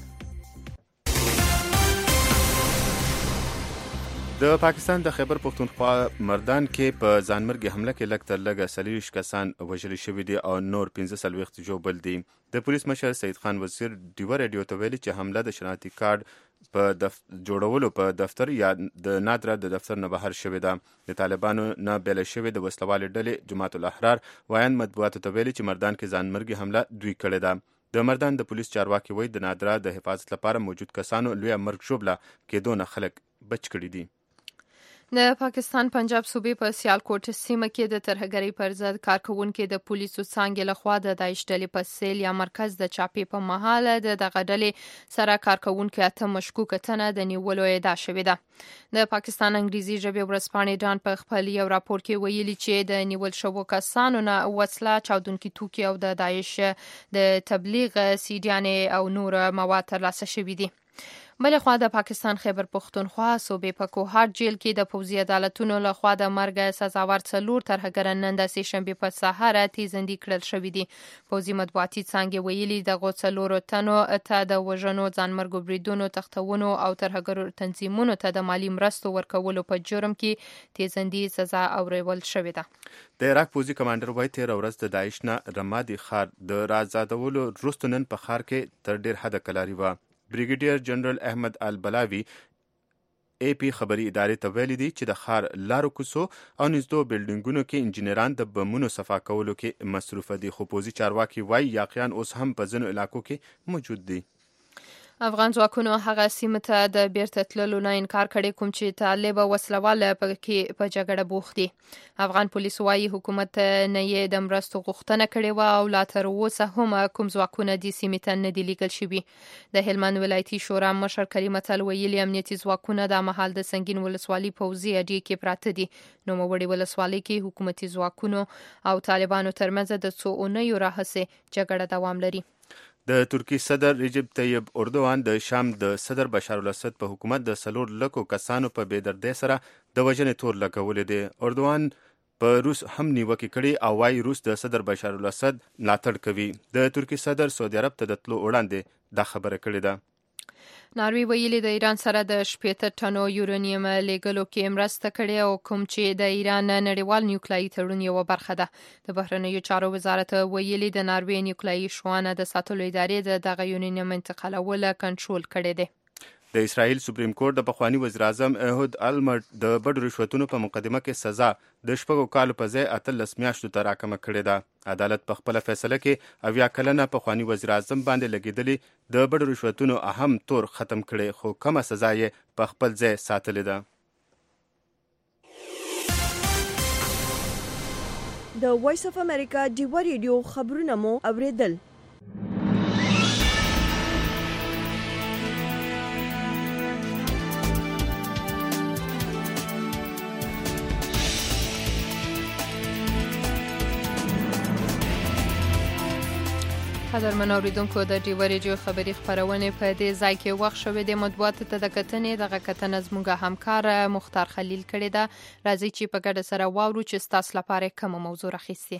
S3: د پاکستان د خیبر پختونخوا مردان کې په ځانمرګي حمله کې لږ تر لږه څلوېښت کسان وژل شوي دي او نور پنځه څلوېښت ژوبل دي. د پولیس مشر سید خان وزیر ډیوه رادیو ته ویلي چې حمله د شناختی کارت په دف... جوړولو په دفتر یا د نادره د دفتر نه بهر شوې ده. د طالبانو نه بیله شوې د وسلوالې ډلې جماعت الاحرار وایان مطبوعاتو ته ویلي چې مردان کې ځانمرګي حمله دوی کړې ده. د مردان د پولیس چارواکي وایي د نادره د حفاظت لپاره موجود کسانو لویه مرګ ژوبله کېدو نه خلک بچ کړي دي.
S2: د پاکستان پنجاب صوبې په سیالکوټ سیمه کې د ترهګرۍ پر ضد کارکوونکي د پولیسو څانګې لخوا د داعش ډلې په سیل یا مرکز د چاپې په مهال د دغه ډلې سره کارکوونکي اته مشکوکه تنه د نیولو ادعا شوې ده. د پاکستان انګریزي ژبې ورځپاڼې ډان په خپل یو راپور کې ویلي چې د نیول شوو کسانو نه وسله، چاودونکي توکي او د داعش د تبلیغ سیډیانې او نور مواد ترلاسه شوي دي. بلې خوا د پاکستان خیبر پختونخوا صوبې په کوهاټ جیل کې د پوځي عدالتونو لخوا د مرګ سزاور څلور ترهګران نن د سې شنبې په سهار تیزندي کړل شوي دي. پوځي مطبوعاتي څانګې ویلي دغو څلورو تنو ته د وژنو، ځانمرګو بریدونو، تښتونو او ترهګرو تنظیمونو ته د مالي مرستو ورکولو په جرم کې تیزندي سزا اورول شوې ده.
S3: د عراق پوځي کمانډر وایي تېره ورځ د داعش نه رمادي ښار د رازادولو وروسته نن په ښار کې تر ډېر حده کلاري وه. بریګیډیر جنرال احمد البلاوي اے پی خبري ادارې ته ویلي دي چې د ښار لارو کوڅو او نږدو بلډینګونو کې انجینران د بمونو صفا کولو کې مصروفه دي. خو پوځي چارواکي وایي یاقیان اوس هم په ځینو علاقو کې موجود دي.
S2: افغان ځواکونو هغه سیمه ته د بیرته تللو نه انکار کړی کوم چې طالب وسلوال پکې په جګړه بوخت دي. افغان پولیس وایي حکومت نه یې د مرستو غوښتنه کړې وه او لا تر اوسه هم کوم ځواکونه دې سیمې ته نه دي لیږل شوي. د هلمند ولایتي شورا مشر کریم اتل ویلي امنیتي ځواکونه دا مهال د سنګین ولسوالي پوځي اډې کې پراته دي. نوموړې ولسوالۍ کې حکومتي ځواکونو او طالبانو ترمنځ د څو اونیو راهیسې جګړه دوام لري.
S3: د ترکی صدر رجب طیب اردوان د شام د صدر بشار الاسد په حکومت د څلور لکو کسانو په بېدردۍ سره د وژنې تور لګولی دی. اردوان په روس هم نیوکې کړي او وايي روس د صدر بشار الاسد ملاتړ کوي. د ترکی صدر سعودي عرب ته د تلو وړاندې دا خبره کړې ده.
S2: ناروی ویلي د ایران سره د شپېته ټنو یورانیم لیږلو کې مرسته کړې او کوم چې د ایران نړیوال نیوکلیايي تړون یوه برخه ده. د بهرنیو چارو وزارت ویلي د ناروی نیوکلیايي شوانه د ساتلو ادارې د دغه یورانیم انتقالول کنټرول کړی دی.
S3: د اسرائیل سپریم کورټ د پخوانی وزیر اعظم احود المرټ د بډو رشوتونو په مقدمه کې سزا د شپږو کالو په ځای اتلس میاشتو ته راکمه کړې ده. عدالت په خپله فیصله کې اویا کلنه پخوانی وزیر اعظم باندې لګېدلې د بډو رشوتونو اهم تور ختم کړي، خو کمه سزا یې په خپل ځای ساتلې ده.
S1: د وایس اف امریکا ډیوه ریډیو خبرونه مو اوریدل.
S2: قدرمن اوریدونکو د ډیوه ریډیو خبري خبرونه په دې ځای کې وخت شوې د مطبوعاتو ته د کتنې دغه کتنه زموږ همکار مختار خلیل کړې ده. راځي چې په ګډه سره واورو چې ستاسو لپاره کومه موضوع راخیستې.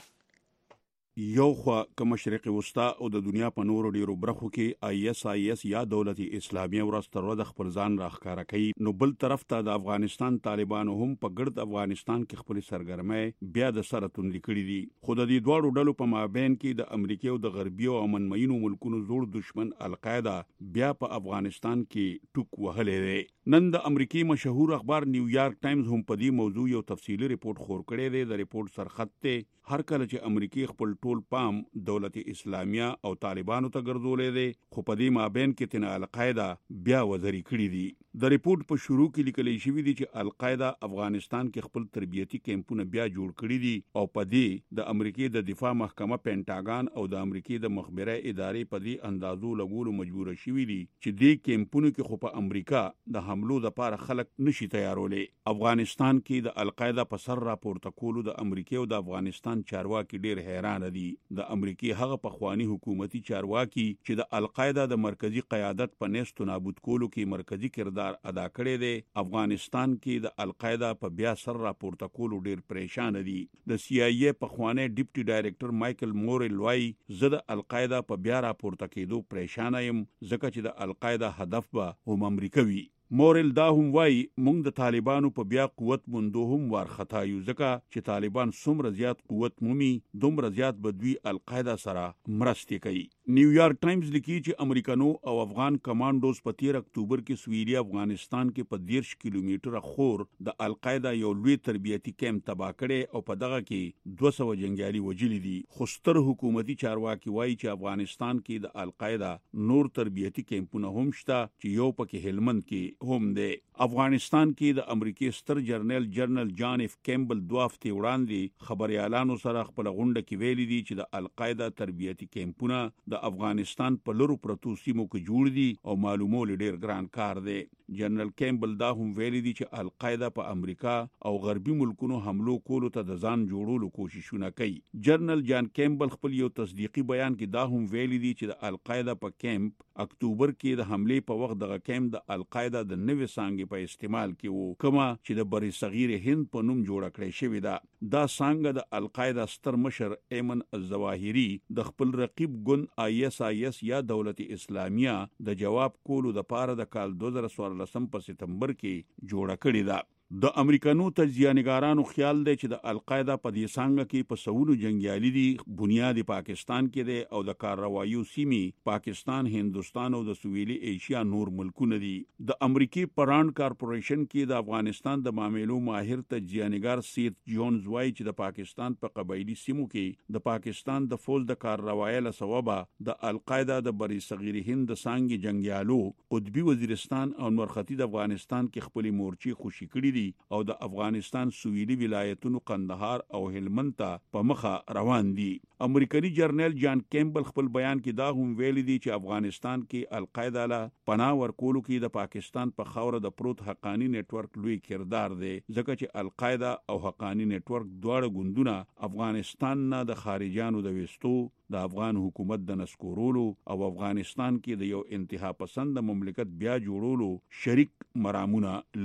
S11: یو خوا که مشرق وسطا او د دنیا په نورو ډیرو برخو کې آی اس آی اس یا دولت اسلامیه ورستره د خپل ځان راخکاره کوي، نو بل طرف ته د افغانستان طالبانو هم په ګرد افغانستان کې خپل سرګرمۍ بیا د سره توندې کړې دي. خو د دې دواړو ډلو په مابین کې د امریکا او د غربي او امنمینو ملکونو زوړ دشمن القاعده بیا په افغانستان کې ټوک وهلې دی. نن د امریکای مشهور اخبار نیویارک ټایمز هم په دې موضوع یو تفصیلی ریپورت خور کړی دی. د ریپورت سرخط ته هر کله چې امریکای خپل ټول پام دولت اسلامیه او طالبانو ته ګرځولې دی، خو په دې مابین کې تن القاعده بیا وزري کړی دي. د ریپورت په شروع کې لیکل شوی دی چې القاعده افغانستان کې خپل تربیتی کیمپونه بیا جوړ کړی دي او په دې د امریکای د دفاع محکمه پینټاګان او د امریکای د مخبره ادارې په دې اندازو لګولو مجبور شوی دي چې دې کیمپونو کې خو په امریکا د حملو د لپاره خلک نشي تیارولې. افغانستان کې د القاعده په سر راپورته کولو د امریکای او د افغانستان چارواکي ډیر حیران دي. د امریکای هغه پخوانی حکومتي چارواکي چې د القاعده د مرکزی قیادت په نستو نابود کولو کې مرکزی کردار ادا کړی دی، افغانستان کې د القاعده په بیا سر راپورته کولو ډیر پریشان دي. د سی آی ای پخوانی ډیپټي ډایریکټر مایکل مورل وایي زه د القاعده په بیا راپورته کېدو پریشان یم ځکه چې د القاعده هدف به هم امریکا وي. مورل دا هم وایي موږ د طالبانو په بیا قوت موندو هم وارخطا یو ځکه چې طالبان څومره زیات قوت مومي دومره زیات به دوی القاعده سره مرستې کوي. نیویارک ټایمز لیکي چې امریکانو او افغان کمانډوز په تیر اکتوبر کې سویلي افغانستان کې په دیرش کیلومتره خور د القاعده یو لوی تربیتی کیمپ تباه کړي او په دغه کې دوه سوه جنگیالي وژلي دي. خو ستر حکومتي چارواکي وایي چې افغانستان کې د القاعده نور تربیتی کیمپونه هم شته چې یو پکې هلمند کې هم دی. افغانستان کې د امریکای ستر جرنل جنرال جان اف کیمبل دوه هفتې وړاندې خبريالانو سره خپل غونډه کې ویلي دي چې د القاعده تربیتی کیمپونه د افغانستان په لورو پرتو سیمو کې جوړ دي او معلومول ډیر ګران کار دی. جنرال کیمبل دا هم ویلي دي چې القاعده په امریکا او غربي ملکونو حملو کولو ته د ځان جوړولو کوششونه کوي. جنرال جان کیمبل خپل یو تصدیقي بیان کې دا هم ویلي دي چې د القاعده په کیمپ اکتوبر کې د حمله په وخت دغه کیمپ د القاعده د نوې څانګې په استعمال کې وو، کومه چې د بری صغیر هند په نوم جوړ کړی شوی ده. دا څانګه د القاعده ستر مشر ایمن الظواهری د خپل رقیب ګوند آی اس آی اس یا دولت اسلامیه د جواب کولو د پاره د کال دوه زره څوارلسم په سپتمبر کې جوړ کړی ده. د امریکانو تجزیه‌نګارانو خیال دی چې د القاعده په دې څانګه کې په سونو جنگیالي دي، بنیاد پاکستان کې دی او د کاروایو سیمې پاکستان، هندستان او د سویلي ایشیا نور ملکونه دي. د امریکای پرانډ کارپوریشن کې د افغانستان د معاملو ماهر تجزیه‌نګار سیت جونز وایي چې د پاکستان په قبایلی سیمو کې د پاکستان د فوج د کاروایي له سببه د القاعده د بری صغیر هند د څانګې جنگیالو قطبي وزیرستان او نورختي د افغانستان کې خپل مورچې خوشي کړي او د افغانستان سویلي ولایتونو قندهار او هلمند ته په مخه روان دي. امریکایي جرنل جان کیمبل خپل بیان کې دا هم ویلي دي چې افغانستان کې القاعده له پناه ورکولو کې د پاکستان په خاوره د پروت حقانی نت ورک لوی کردار دی ځکه چې القاعده او حقانی نت ورک دواړه ګوندونه افغانستان نه د خارجيانو د وستو د افغان حکومت د نسکورولو او افغانستان کې د یو انتها پسند مملکت بیا جوړولو شریک مرامونه لري.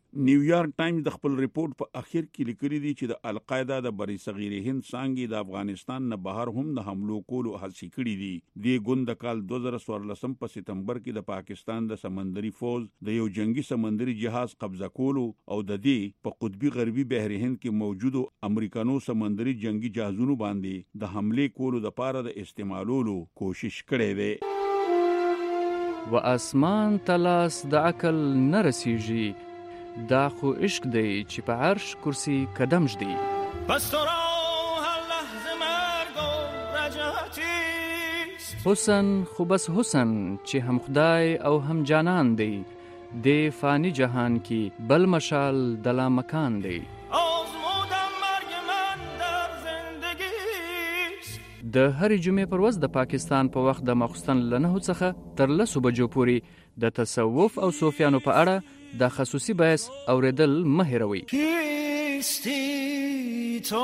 S11: نیویارک ټایمز د خپل ریپورت په اخر کې لیکلي دي چې د القاعده د بری صغیر هند څانګې د افغانستان نه بهر هم د حملو کولو هڅې کړې دي. د ګوند د کال دوه زره څوارلسم په سپتمبر کې د پاکستان د سمندري فوج د یو جنگي سمندري جهاز قبضه کولو او د دې په قطبي غربي بحر هند کې موجودو امریکانو سمندري جنگي جهازونو باندې د حمله کولو لپاره د استعمالولو کوشش کړې ده.
S9: و اسمان تلاس د عقل نه رسیږي، دا خو عشق دی چې په عرش کرسی قدم ژدي.
S12: بس تو را هر لحظه مرگ و رجعتیست،
S9: حسن خو بس حسن چې هم خدای او هم جانان دی، د فانی جهان کې بل مشال د لا مکان دی.
S12: آزمودم مرگ من در زندگیست.
S9: د هرې جمعې پر ورځ د پاکستان په وخت د ماخوستن له نهو څخه تر لسو بجو پورې د تصوف او صوفیانو په اړه د خصوصي بحث اوریدل مه هېروئ.
S12: کیستی تو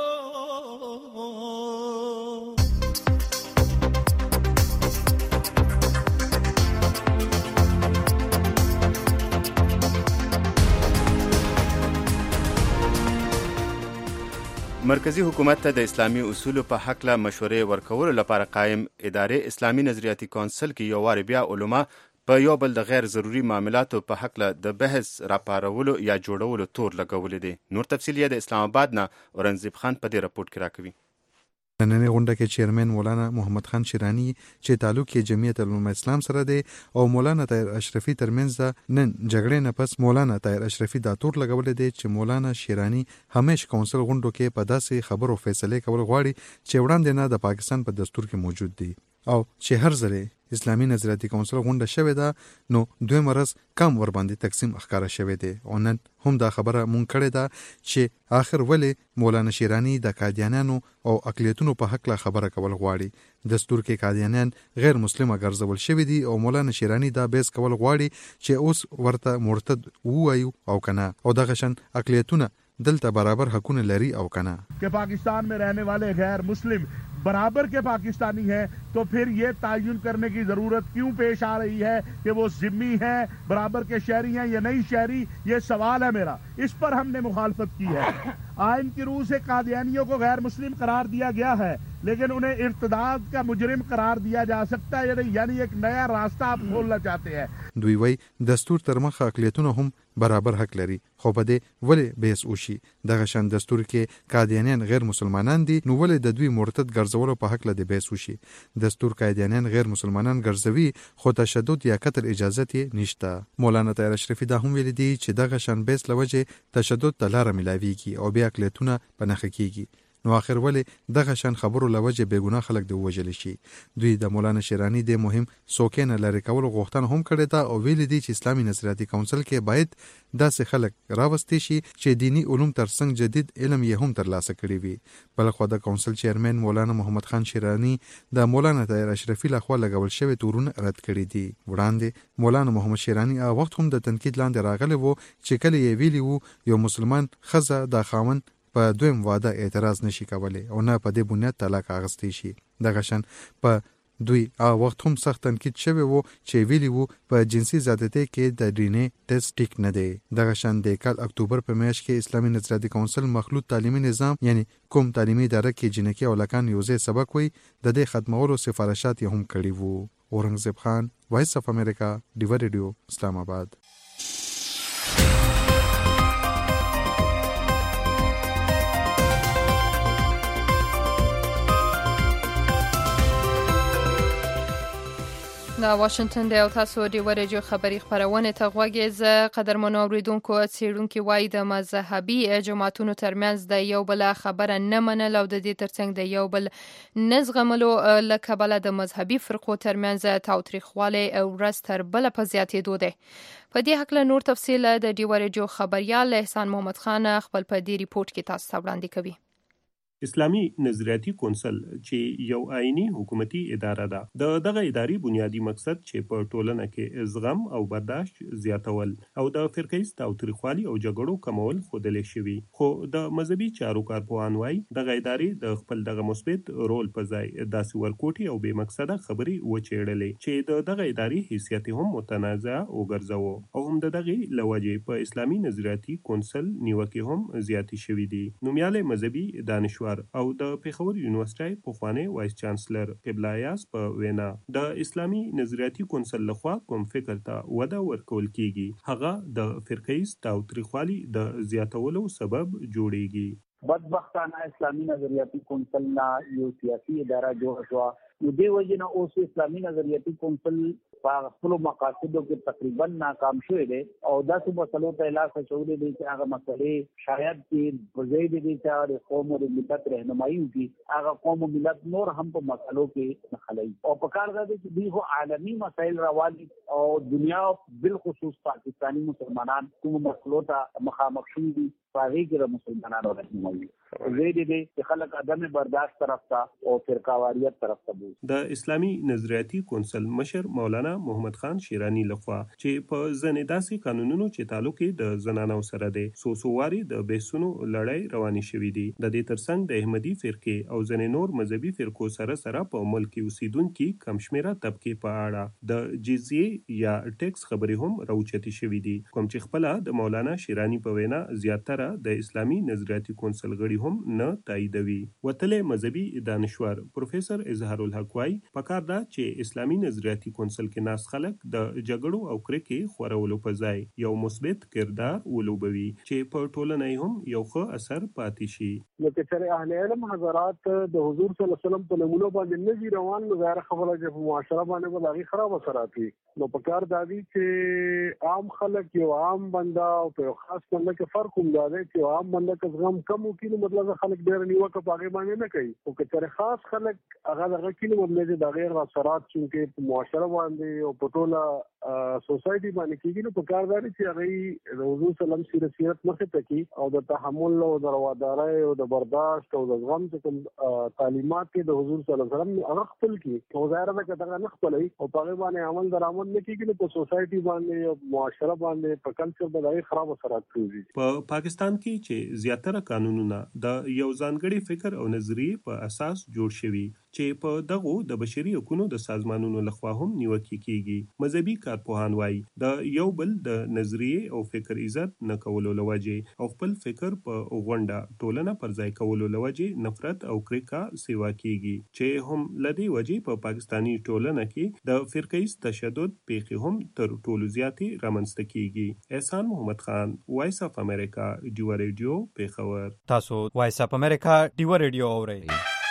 S3: مرکزی حکومت ته د اسلامي اصولو په حق له مشورې ورکولو لپاره قائم ادارې اسلامي نظریاتي کونسل کې یو وار بیا علما په یو بل د غیر ضروري معاملاتو په حق له د بحث راپارولو یا جوړولو تور لګولې دي. نور تفصیل یې د اسلام آباد نه اورنګزیب خان په دې راپورټ کې راکوي.
S13: نننۍ غونډه کې چیرمن مولانا محمد خان شیرانی چې تعلق یې جمعیت العلماء اسلام سره دی او مولانا طاهر اشرفي ترمنځ نن جګړې نه پس مولانا طاهر اشرفي دا تور لګولې دی چې مولانا شیرانی همیش کونسل غونډو کې په داسې خبرو فیصله کول غواړي چې وړاندې نه د پاکستان په دستور کې موجود دي او چې هر ځله اسلامي نظریاتي کونسل غونډه شوې ده نو دوی مرز کم ور باندې تقسیم اخکاره شوې دي. او نن هم دا خبره مونږ کړې ده چې آخر ولې مولانا شیرانی د قادیانانو او اقلیتونو په حق لا خبره کول غواړي. دستور کې قادیانان غیر مسلمه ګرځول شوی دي او مولانا شیرانی دا بیس کول غواړي چې اوس ورته مرتد وایو او کنه او دغه شان اقلیتونه دلته برابر حقونه لري او کنه.
S14: कि पाकिस्तान में रहने वाले गैर मुस्लिम बराबर के पाकिस्तानी हैं तो फिर ये तयन करने की जरूरत क्यों पेश आ रही है कि वो जिम्मी हैं, बराबर के शहरी हैं या नहीं शहरी, ये सवाल है मेरा. इस पर हमने मुखालफत की है. आइन की रूह से कादियानियों को गैर मुस्लिम करार दिया गया है लेकिन उन्हें इर्तदाद का मुजरिम करार दिया जा सकता है, यानी एक नया रास्ता आप खोलना चाहते हैं.
S13: دوی وای دستور تر مخه اقلیتونه هم برابر حق لري خو په دې ولې بحث وشي. دغه شان دستور کې قادیانیان غیر مسلمانان دي نو ولې د دوی مرتد ګرځولو په حق لري بحث وشي. دستور قادیانیان غیر مسلمانان ګرځوي خو تشدد یا قتل اجازه یې نشته. مولانا طاهر اشرفي دا هم ویل دي چې دغه شان بحث لوجه تشدد ته لار ملاويږي او بیا اقلیتونه پنهخ کیږي. نو اخر ولې دغه شان خبرو لوجه بیګناه خلک دی وژل شي. دوی د مولانا شیرانی د مهم سوکینه لری کول غوښتنه هم کړې ده او ویل دي چې اسلامي نظریاتي کونسل کې باید داسې خلک راوستي شي چې دینی علوم ترڅنګ جدید علم یې هم ترلاسه کړي وي. بلخو د کونسل چیرمن مولانا محمد خان شیرانی د مولانا طاهر اشرفي لخوا لګول شوی تورونه رد کړي دي. وړاندې مولانا محمد شیرانی هغه وخت هم د تنقید لاندې راغلی وو چې کله یې ویلی وو یو مسلمان خزه د خاون په دویم واده اعتراض نشي کولای او نه په دې بنیاد طلاق اخیستی شي. دغه شان په دوی هغه وخت هم سخت تنقید شوی وو چې ویلی وو په جنسي زیاتتۍ کې د ډي ان اے ټیسټ ټیک نه دی. دغه شان د کال اکتوبر په میاشت کې اسلامي نظریاتي کونسل مخلوط تعلیمي نظام یعنی کوم تعلیمي اداره کې جنکی او لکان یوځای سبق وي د دې ختمولو سفارشات یې هم کړي وو. اورنګزیب خان، وایس اف امریکا، ډیو ریډیو، اسلام آباد.
S2: دا واشنگټن دی او تاسو د ورجو خبری خبرونه ته غوږی ز قدرمن اوریدونکو څیړونکو وای د مذهبي جماعتونو ترمنځ د یو بل خبره نه منل او د دې ترڅنګ د یو بل نزغملو لکه بل د مذهبي فرقو ترمنځ تاوتریخواله او رستر بل په زیاتېدو ده. په دې حق له نور تفصیل د ډیورجو خبريال احسان محمد خان خپل په دې ریپورت کې تاسو ته وړاندې کوي.
S15: اسلامي نظریاتي کونسل چې یو آئینی حکومتي اداره ده د دغه ادارې بنیادی مقصد چې په ټولنه کې زغم او برداشت زیاتول او د فرقه‌ایز تاوتریخوالي او جګړو کمول ښودل شوي خو د مذهبي چارو کارپوهان وایي دغه ادارې د خپل دغه مثبت رول په ځای داسې ورکوټي او بې مقصده خبرې وچېړلې چې د دغه ادارې حیثیت هم متنازع وګرځاوه او هم د دغه لوجې په اسلامي نظریاتي کونسل نیوکې هم زیاتې شوې دي. نومیالی مذهبي دانشور او د پیښور یونیورسيټي پخوانی وایس چانسلر قبله یاس په وینا د اسلامي نظریاتي کونسل لخوا کوم فکر ته وده ورکول کیږي هغه د فرقه‌ایز تاوتریخوالي د زیاتولو سبب جوړیږي.
S16: بدبختانه اسلامي نظریاتي کونسل نه یو سیاسي اداره جوړ شو نو دی وجنه اوس اسلامي نظریاتي کونسل په خپل مقاصدو کې تقریبا ناکام شوی دی او داسې مسلو ته علاج شوی دی چې هغه مسلې شاید چې بزید دي چې د قوم او ملت رهنمایي وکړي هغه قوم او ملت نور هم په مسلو کې نخلي او په کار ده چې دوی عالمي مسایل راوالي او دنیا بالخصوص پاکستانی مسلمانان کوم مسلو ته مخامخ شوي دي هغه کې مسلمانانو رهنمایي زید دي چې خلک عدم برداشت طرف ته او فرقاواریت طرف ته بوز.
S15: د اسلامي نظریاتي کونسل مشر مولانا محمد خان شیرانی لخوا چې په ځنې داسې قانونونو چې تعلق د زنانو سره دی سو سوواري د بیسونو لړۍ رواني شوې دي د دې ترڅنګ د احمدي فرقې او ځنې نور مذهبي فرقو سره سره په ملک کې اوسیدونکو کم شمیره طبقې په اړه د جزیه یا ټیکس خبرې هم راوچتي شوې دي کوم چې خپل د مولانا شیرانی په وینا زیاتره د اسلامي نظریاتي کونسل غړي هم نه تاییدوي. وتلې مذهبي دانشور پروفیسور اظهار الحق وايي پکار دا چې اسلامي نظریاتي کونسل کې ناس خلک د جګړو او کرکې خورولو په ځای یو مثبت کردار ولوبوي چې په ټولنه هم یو ښه اثر پاتې شي.
S17: لکه چې اهل علم حضرات د حضور صلی الله علیه وسلم په نمونه باندې نږدې روان نو ظاهر خبره چې په معاشره باندې به هغه خراب اثرات وي نو پکار دا دي چې عام خلک یو عام بنده او په خاص بنده کې فرق هم دا دی چې عام بنده کې غم کم وکړي مطلب خلک ډېر نیوکه په هغه باندې نه کوي او که خاص خلک هغه دغه کې نو مطلب د غیر اثرات چې په معاشره باندې او په ټوله سوسايټي باندې کېږي نو په کار دی چې هغه د حضور صلی الله علیه وسلم سیرت مخه تکي او د تحمل او د روادارۍ او د برداشت او د غم چې کوم تعلیمات کې د حضور صلی الله علیه وسلم هغه خپل کې او ظاهر ده چې دا نه خپلې او په هغه باندې عمل درآمد نه کېږي نو په سوسايټي باندې او معاشره باندې په کلچر باندې خراب اثرات کوي.
S15: په پاکستان کې چې زیاتره قانونونه د یو ځانګړي فکر او نظریې په اساس جوړ شوي چې په دغه د بشري حقوقو د سازمانونو لخوا هم نیوکه کیږي مذهبي کارپوهان وایي د یو بل د نظریې او فکر عزت نه کولو لوجې او خپل فکر په غونډه ټولنه پر ځای کولو لوجې نفرت او کرکا سیوا کیږي چې هم لدی وجې په پاکستانی ټولنه کې د فرقه‌ایز تشدد پیښې هم تر ټولو زیاتې رامنځته کیږي. احسان محمد خان وایس اف امریکا ډیو ریډیو پیښور.
S18: تاسو وایس اف امریکا ډیو ریډیو اورئ.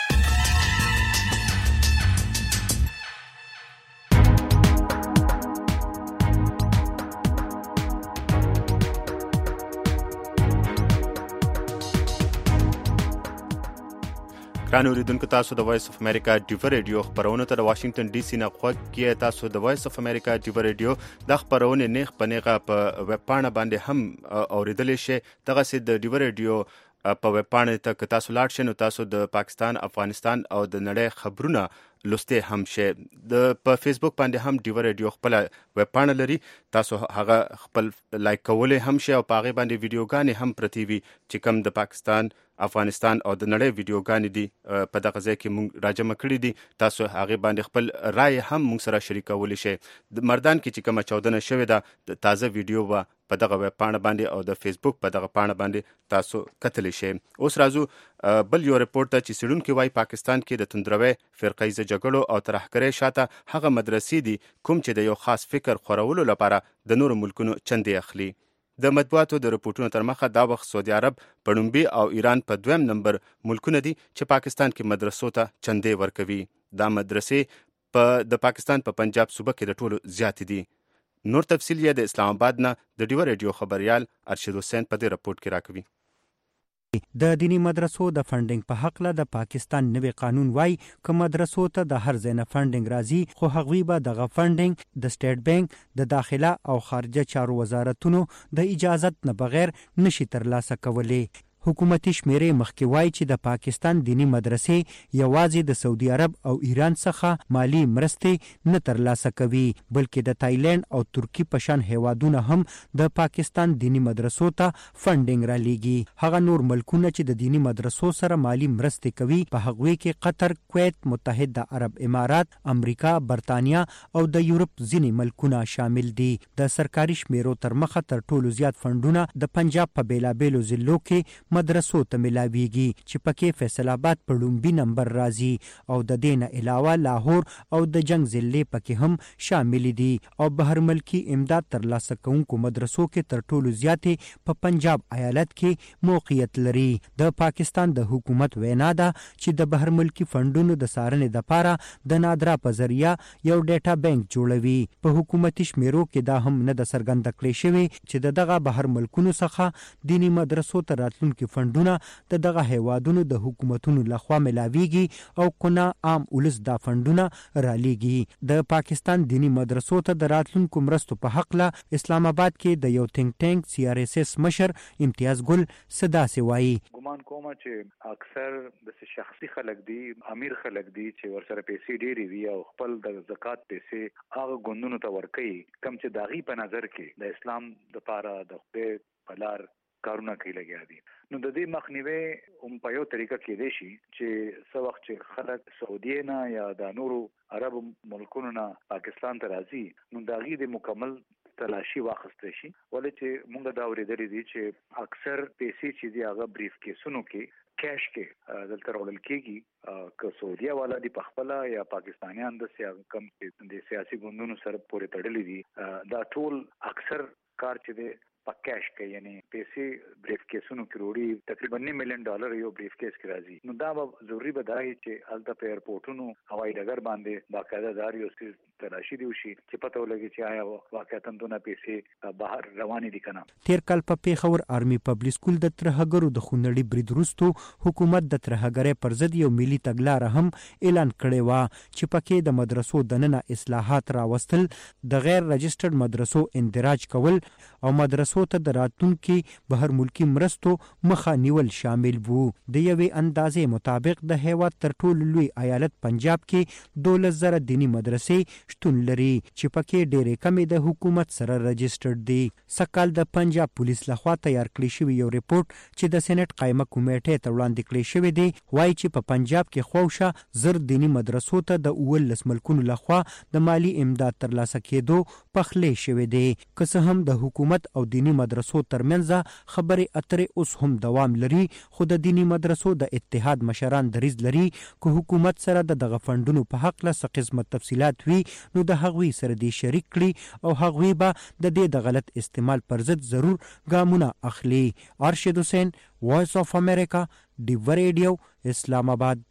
S3: ګران اوریدونکو تاسو د وایس اف امریکا ډیو ریډیو خبرونه ته د واشنگټن ډي سي نه خوښ کې تاسو د وایس اف امریکا ډیو ریډیو د خبرونه نه خپنهغه په ویب پاڼه باندې هم اوریدل شي دغه سي د ډیو ریډیو په ویب پاڼه ته که تاسو لاړ شئ نو تاسو د پاکستان افغانستان او د نړۍ خبرونه لسته هم شي د په فیسبوک باندې هم ډیو ریډیو خپل ویب پاڼه لري تاسو هغه خپل لایک کولای هم شي او پاغه باندې ویډیوګانې هم پرتی وي چې کوم د پاکستان افغانستان او د نړۍ ویډیوګانې دي په دغه ځای کې مونږ راجمع کړي دي تاسو هغه باندې خپل رائے هم مونږ سره شریکولی شئ. د مردان کې چې کومه چودنه شوې ده د تازه ویډیو و په دغه ویب پاڼه باندې او د فیسبوک په دغه پاڼه باندې تاسو کتلی شئ. اوس راځو بل یو رپورټ ته چې سړونکو وايي پاکستان کې د تندروي فرقه‌ایز جګړو او ترهګرۍ شاته هغه مدرسې دي کوم چې د یو خاص فکر خورولو لپاره د نورو ملکونو چندې اخلي. د مطبوعاتو د رپورټونو تر مخه دا وخت سعودي عرب په لومبي او ایران په دویم نمبر ملکونه دي چې پاکستان کې مدرسو ته چندې ورکوي. دا مدرسې په د پاکستان په پنجاب صوبه کې د ټولو زیات دي. نور تفصیل یې د اسلام آباد نه د ډیو ریډیو خبريال ارشد حسین په دې رپورټ کې راکوي.
S19: د دینی مدرسو د فنډینګ په حق له د پاکستان نوی قانون وای چې مدرسو ته د هر ځای نه فنډینګ راځي خو هغوی به دغه فنډینګ د سټیټ بانک د داخله او خارجه چارو وزارتونو د اجازت نه بغیر نشي ترلاسه کولی. حکومتي شمیرې مخکې وایي چې د پاکستان دینی مدرسې یوازې د سعودي عرب او ایران څخه مالی مرستې نه ترلاسه کوي بلکې د تایلند او ترکی په شان هیوادونه هم د پاکستان دینی مدرسو ته فنډینګ را لیږي. هغه نور ملکونه چې د دینی مدرسو سره مالی مرستې کوي په هغوی کې قطر، کویت، متحده عرب امارات، امریکا، برطانیه او د یورپ ځینې ملکونه شامل دي. د سرکاري شمیرو تر مخه تر ټولو زیات فنډونه د پنجاب په بیلابیلو ضلعو کې مدرسو ته ملاویږي چې پکې فیصل آباد په لومبي نمبر راځي او د دې نه علاوه لاهور او د جنگ ضلع پکې هم شامل دي او بهر ملکی امداد ترلاسه کوونکو مدرسو کې تر ټولو زیاتې په پنجاب ایالت کې موقعیت لري. د پاکستان د حکومت وینا ده چې د بهر ملکی فنډونو د څارنې لپاره د نادرا په ذریعہ یو ډیټا بانک جوړوي. په حکومتي شمیرو کې دا هم نه د څرګنده کړی شوی چې د دغه بهر ملکونو څخه دینی مدرسو ته راتلونکي فنډونه د دغه هیوادونو د حکومتونو لخوا ملاویږي او کنه عام ولس دا فنډونه رالیږي. د پاکستان دینی مدرسو ته د راتلونکو مرستو په حق له اسلام آباد کې د یو تھنک ټینک سی آر ایس ایس مشر امتیاز ګل صدا سی وایي
S20: ګمان کوم چې اکثر د شخصي خلک دي، امیر خلک دي چې ورسره پیسې ډېری وي او خپل د زکات پیسې هغه ګوندونو ته ورکوي کم چې داغي په نظر کې د اسلام د پاره د خدای په لار کارونه کوي لګیا دي. نو د دې مخنیوي هم په یو طریقه کې دی شي چې څو وخت چې خلک سعودي نه یا د نورو عرب ملکونو نه پاکستان ته راځي نو داغي د مکمل تلاشي واخیستل شي. ولې چې موږ دا اورېدلې دي چې اکثر پیسې چې دی هغه بریف کیسونو کې کیش کې دلته راوړل کېږي که سعودي والا دی په خپل یا پاکستانیان د سیاسي کم د سیاسي ګوندونو سره پورې تړلې دي دا ټول اکثر کار چې دی په کیش کې یعنی پیسې بریف کیسونو کې وروړي تقریبا نه میلیون ډالر یو بریف کیس کې راځي. نو دا به ضروری به دای چې الته په ایرپورټونو هوایي ډګر باندې باقاعده دار یو څه تلاشي دی وشي چې پته ولګي چې آیا واقعا دونه پیسې بهر روانې دي کنه.
S19: تیر کال په پیښور آرمي پبلک سکول د ترهګرو د خونړي برید وروسته حکومت د ترهګرۍ پر ضد یو ملي تګلاره هم اعلان کړې و چې پکې د مدرسو دننه اصلاحات راوستل، د غیر رجسټرډ مدرسو اندراج کول او مدرسو ته د راتلونکي بهر ملکی مرستو مخه نیول شامل وو. د یوې اندازې مطابق د هیواد تر ټولو لوی ایالت پنجاب کې دولس زره دینی مدرسې شتون لري چې پکې ډېرې کمې د حکومت سره رجسټرډ دي. سکال د پنجاب پولیس لخوا تیار کړی شوی یو ریپورت چې د سېنات قایمه کمیټې ته وړاندې کړی شوی دی وایي چې په پنجاب کې خوښه زر دینی مدرسو ته د اولس ملکونو لخوا د مالی امداد ترلاسه کېدو پخلې شوی دی. که څه هم د حکومت او دینی مدرسو ترمنځ خبرې اترې اوس هم دوام لري خو د دینی مدرسو د اتحاد مشران دریځ لري که حکومت سره د دغه فنډونو په حق له څه قسمه تفصیلات وي نو د هغوی سره دې شریک کړي او هغوی به د دې د غلط استعمال پر ضد ضرور ګامونه اخلي. ارشد حسین، وایس آف امریکا، ډیو ریډیو، اسلام آباد.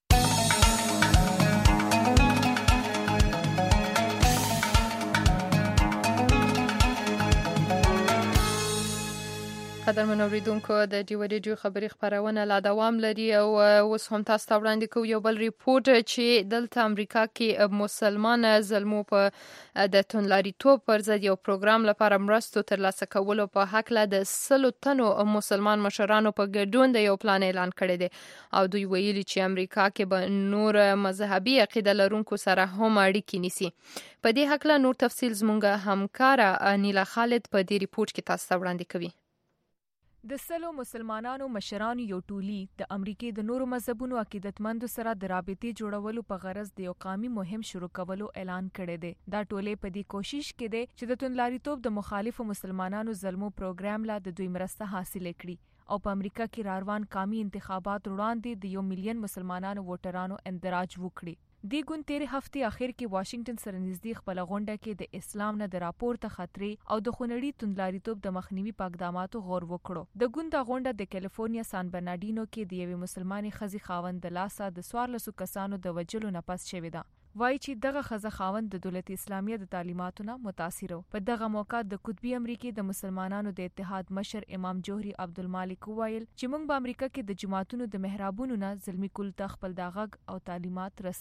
S2: قدرمن اوریدونکو د ډیو ریډیو خبري خبرونه لا دوام لري او اوس هم تاسو ته وړاندې کوو یو بل ریپورت چې دلته امریکا کې مسلمان زلمو په د توندلاریتوب پر ضد یو پروګرام لپاره مرستو ترلاسه کولو په حق له د سلو تنو مسلمان مشرانو په ګډون د یو پلان اعلان کړی دی او دوی ویلي چې امریکا کې به نور مذهبي عقیده لرونکو سره هم اړیکې نیسي. په دې حق له نور تفصیل زموږ همکاره انیلا خالد په دې ریپورت کې تاسو ته وړاندې کوي.
S21: د سلو مسلمانانو مشرانو یو ټولي د امریکای د نورو مذهبونو عقیدتمندو سره د رابطې جوړولو په غرض د یو قومي مهم شروع کولو اعلان کړی دی. دا ټولې په دې کوشش کې دی چې د توندلاریتوب د مخالفو مسلمانانو ظلمو پروګرام لا د دوی مرسته حاصل کړي او په امریکا کې راروان قومي انتخابات وړاندې د یو میلیون مسلمانانو ووټرانو اندراج وکړي. دی ګوند تیرې هفتې اخر کې واشنگټن سره نږدې خپله غونډه کې د اسلام نه د راپورته خطرې او د خونړي توندلاریتوب د مخنیوي په اقداماتو غور وکړو. د ګوند دا غونډه د کیلیفورنیا سان برناډینو کې د یوې مسلمانې ښځې خاوند د لاسه د څوارلسو کسانو د وژلو نه پس شوې ده. وایي چې دغه ښځه خاوند د دولت اسلامیه د تعلیماتو نه متاثر و. په دغه موقع د قطبي امریکې د مسلمانانو د اتحاد مشر امام جوهری عبدالمالک وویل چې موږ په امریکا کې د جماعتونو د محرابونو نه ظلمي کول ته خپل دا غږ او تعلیمات رسو.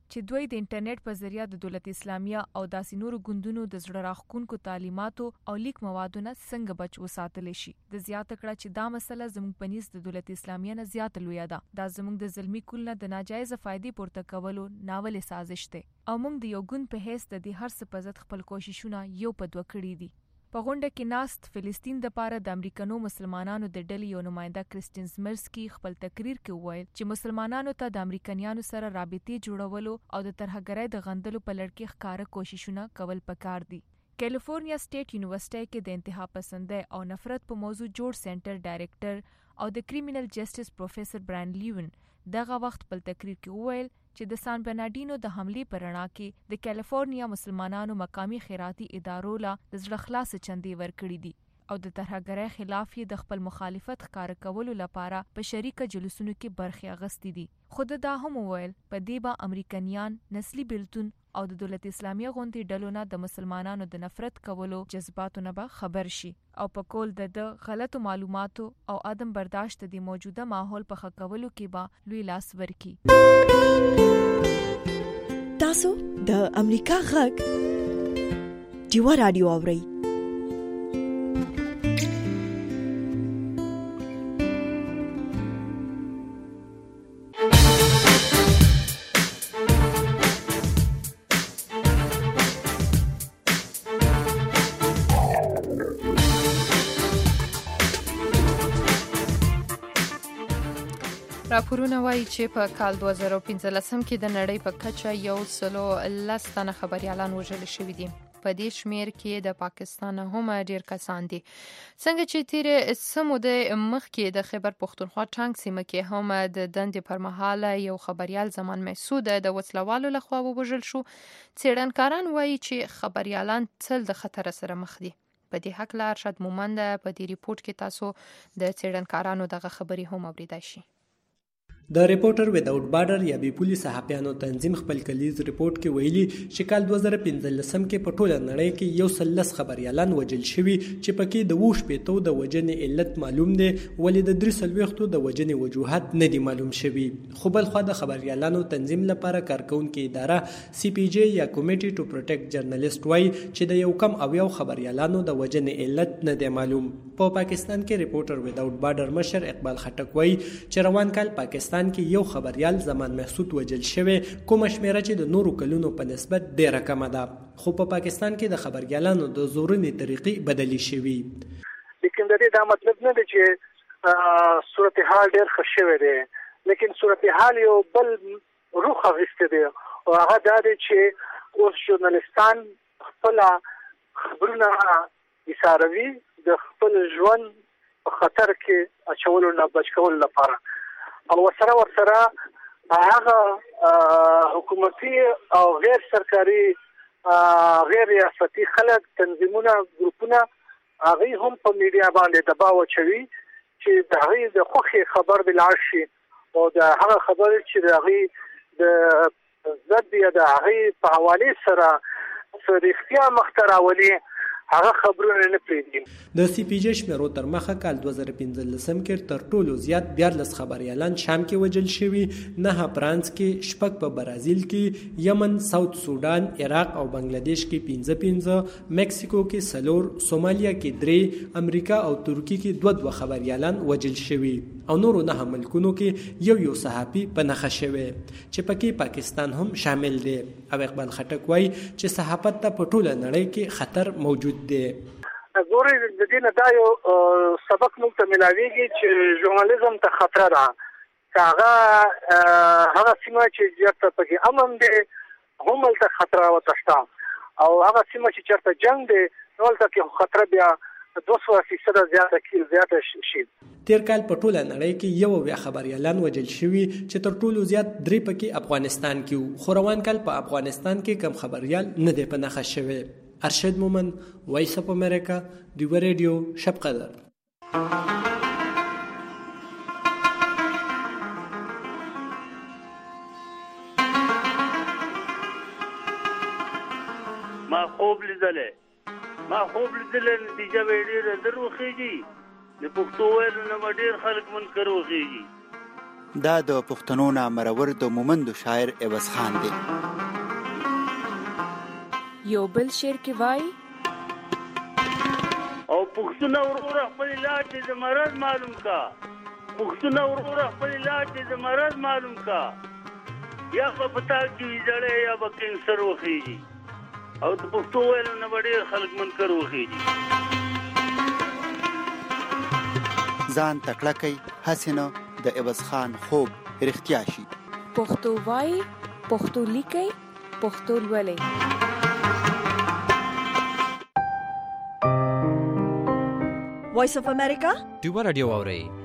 S21: چې دوی د انټرنیټ په ذریعہ د دولت اسلامیه او داسې نورو ګوندونو د زړه راښکونکو تعلیماتو او لیک موادونه څنګه بچ وساتلی شي. د زیاته کړه چې دا مسله زموږ په نس د دولت اسلامیه نه زیاته لویه ده. دا زموږ د ظلمي کول نه د ناجایزه فایدې پورته کولو ناولې سازش دی او موږ د یو ګوند په حیث د دې هر څه په ضد خپل کوششونه یو په دوه کړي دي. په غونډه کې ناست فلسطین دپاره د امریکنو مسلمانانو د ډلې یو نماینده کریسټین سمرسکي خپل تقریر کې وویل چې مسلمانانو ته د امریکنیانو سره رابطې جوړولو او د ترهګرۍ د غندلو په لړ کې ښکاره کوششونه کول پکار دي. کیلیفورنیا سټیټ یونیورسيټي کې د انتها پسندۍ او نفرت په موضوع جوړ سنټر ډایریکټر او د کریمینل جسټس پروفیسر بران لیون دغه وخت په تقریر کې وویل چې د سان برناډینو د حملې پر رڼا کې د کیلیفورنیا مسلمانانو مقامی خیراتي ادارو له د زړه خلاص چندې ورکړي دي او د ترهګرۍ خلاف یې د خپل مخالفت ښکاره کولو لپاره په شریکه جلوسونو کې برخې اخیستې دي. خو د دا هم وویل په دې به امریکنیان نسلي بیلتون او د دولت اسلامیه غوندې ډلو نه د مسلمانانو د نفرت کولو جذباتو نه به خبر شي او په کول د د غلطو معلوماتو او عدم برداشت د موجوده ماحول په ښه کولو کې به لوی لاس ورکړي.
S1: تاسو د امریکا غږ ډیوا رادیو اورئ.
S2: راپورونه وایي چې په کال دوه زره پنځلسم کې د نړۍ په کچه یو سلو لس تنه خبریالان وژل شوي دي. په دې شمیر کې د پاکستان هم ډیر کسان دي. څنګه چې تیرې څه مودې مخکې د خیبر پښتونخوا ټانک سیمه کې هم د دندې پر مهال یو خبریال زمان محسود د وسلوالو لخوا ووژل شو، څېړنکاران وایي چې خبریالان تل د خطر سره مخ دي. په دې هکله ارشد مومند په دې ریپورت کې تاسو د څېړنکارانو دغه خبرې هم اوریدای شئ.
S8: د ریپورټر وداوټ بارډر یا بې پولي صحافیانو تنظیم خپل کلیز ریپورت کې ویلي چې کال دوه زره پنځلسم کې په ټوله نړۍ کې یو سل لس خبریالان وژل شوي چې پکې د اووه شپېتو د وژنې علت معلوم دی، ولې د درې څلوېښتو د وژنې وجوهات نه دي معلوم شوي. خو بلخوا د خبریالانو تنظیم لپاره کارکوونکې اداره سی پی جی یا کمیټي ټو پروټیکټ جرنالیست وایي چې د یو کم اویاو خبریالانو د وژنې علت نه دی معلوم. په پاکستان کې ریپورټر وداوټ بارډر مشر اقبال خټک وایي چې روان کال پاکستان کې یو خبریال زمان محسود وژل شوی، کومه شمیره چې د نورو کلونو په نسبت ډیره کمه ده. خو په پاکستان کې د خبرګالانو د زورنې طریقې بدلی شوي.
S22: لیکن د دې دا مطلب نه دی چې صورتحال ډیر ښه شوی دی، لیکن صورتحال یو بل روح اخیستی دی او هغه دا دی چې اوس ژورنالستان خپل خبرونه ایساروي د خپل ژوند په خطر کې اچولو نه بچ کولو لپاره، او ورسره ورسره هغه حکومتي او غیر سرکاري غیر ریاستي خلک تنظیمونه ګروپونه هغه هم په میډیا باندې دباو اچوي چې د هغې د خوښې خبر بلاړ شي او د هغه خبر چې د هغې د ضد یا د هغې په حوالې سره څه رښتیا مخته راولي هغه خبرونه نه پرېږدي.
S8: د سی پی جی شمیرو تر مخه کال دوه زره پنځلسم کې تر ټولو زیات دیارلس خبریالان شام کې وژل شوي، نهه فرانس کې، شپږ په برازیل کې، یمن، ساوت سودان، عراق او بنگلادیش کې پنځه پنځه، میکسیکو کې څلور، سومالیا کې درې، امریکا او ترکیه کې دوه دوه خبریالان وژل شوي او نورو نهه ملکونو کې یو یو صحافي په نښه شوی چې پکې پاکستان هم شامل دی. او اقبال خټک وایي چې صحافت ته په ټوله نړۍ کې خطر موجود دی.
S22: ګورئ د دې نه دا یو سبق موږ ته میلاویږي چې ژورنالیزم ته خطره ده، که هغه هغه سیمه چې چېرته پکې امن دی هم هلته خطره ورته شته، او هغه سیمه چې چېرته جنګ دی نو هلته کې خطره بیا دوه سوه فیصده زیاته زیاته شي.
S8: تیر کال په ټوله نړۍ کې یو اویا خبریالان وژل شوي چې تر ټولو زیات درې پکې افغانستان کې وو، خو روان کال په افغانستان کې کم خبریال نه دی په نښه شوی. ارشد مومند، وایس اف امریکا، ډیوا ریډیو، شب قدر.
S23: ما خوب لیدلې ما خوب لیدلې نتیجه به ډېره در وخېږي، د پښتو ویلو نه به ډېر خلک منکر وخېږي.
S4: دا د پښتنو نامرور د مومندو شاعر عوض خان دی.
S21: یو بل شعر کې وایي
S23: او پښتون ورور خپل لار دې د مرض معلوم کا پښتون ورور خپل لار دې د مرض معلوم کا یا په پتا کې ویځړې یا په کینسر وخیږي او د پښتو ویلو نه وړي خلک منکر وخیږي.
S4: ځان تکړه کوي حسنه د عوض خان خوب رښتیا شي.
S21: پښتو وایي، پښتو لیکي، پښتو لولي.
S1: وایس اف امریکا
S18: ډیوا رادیو اورئ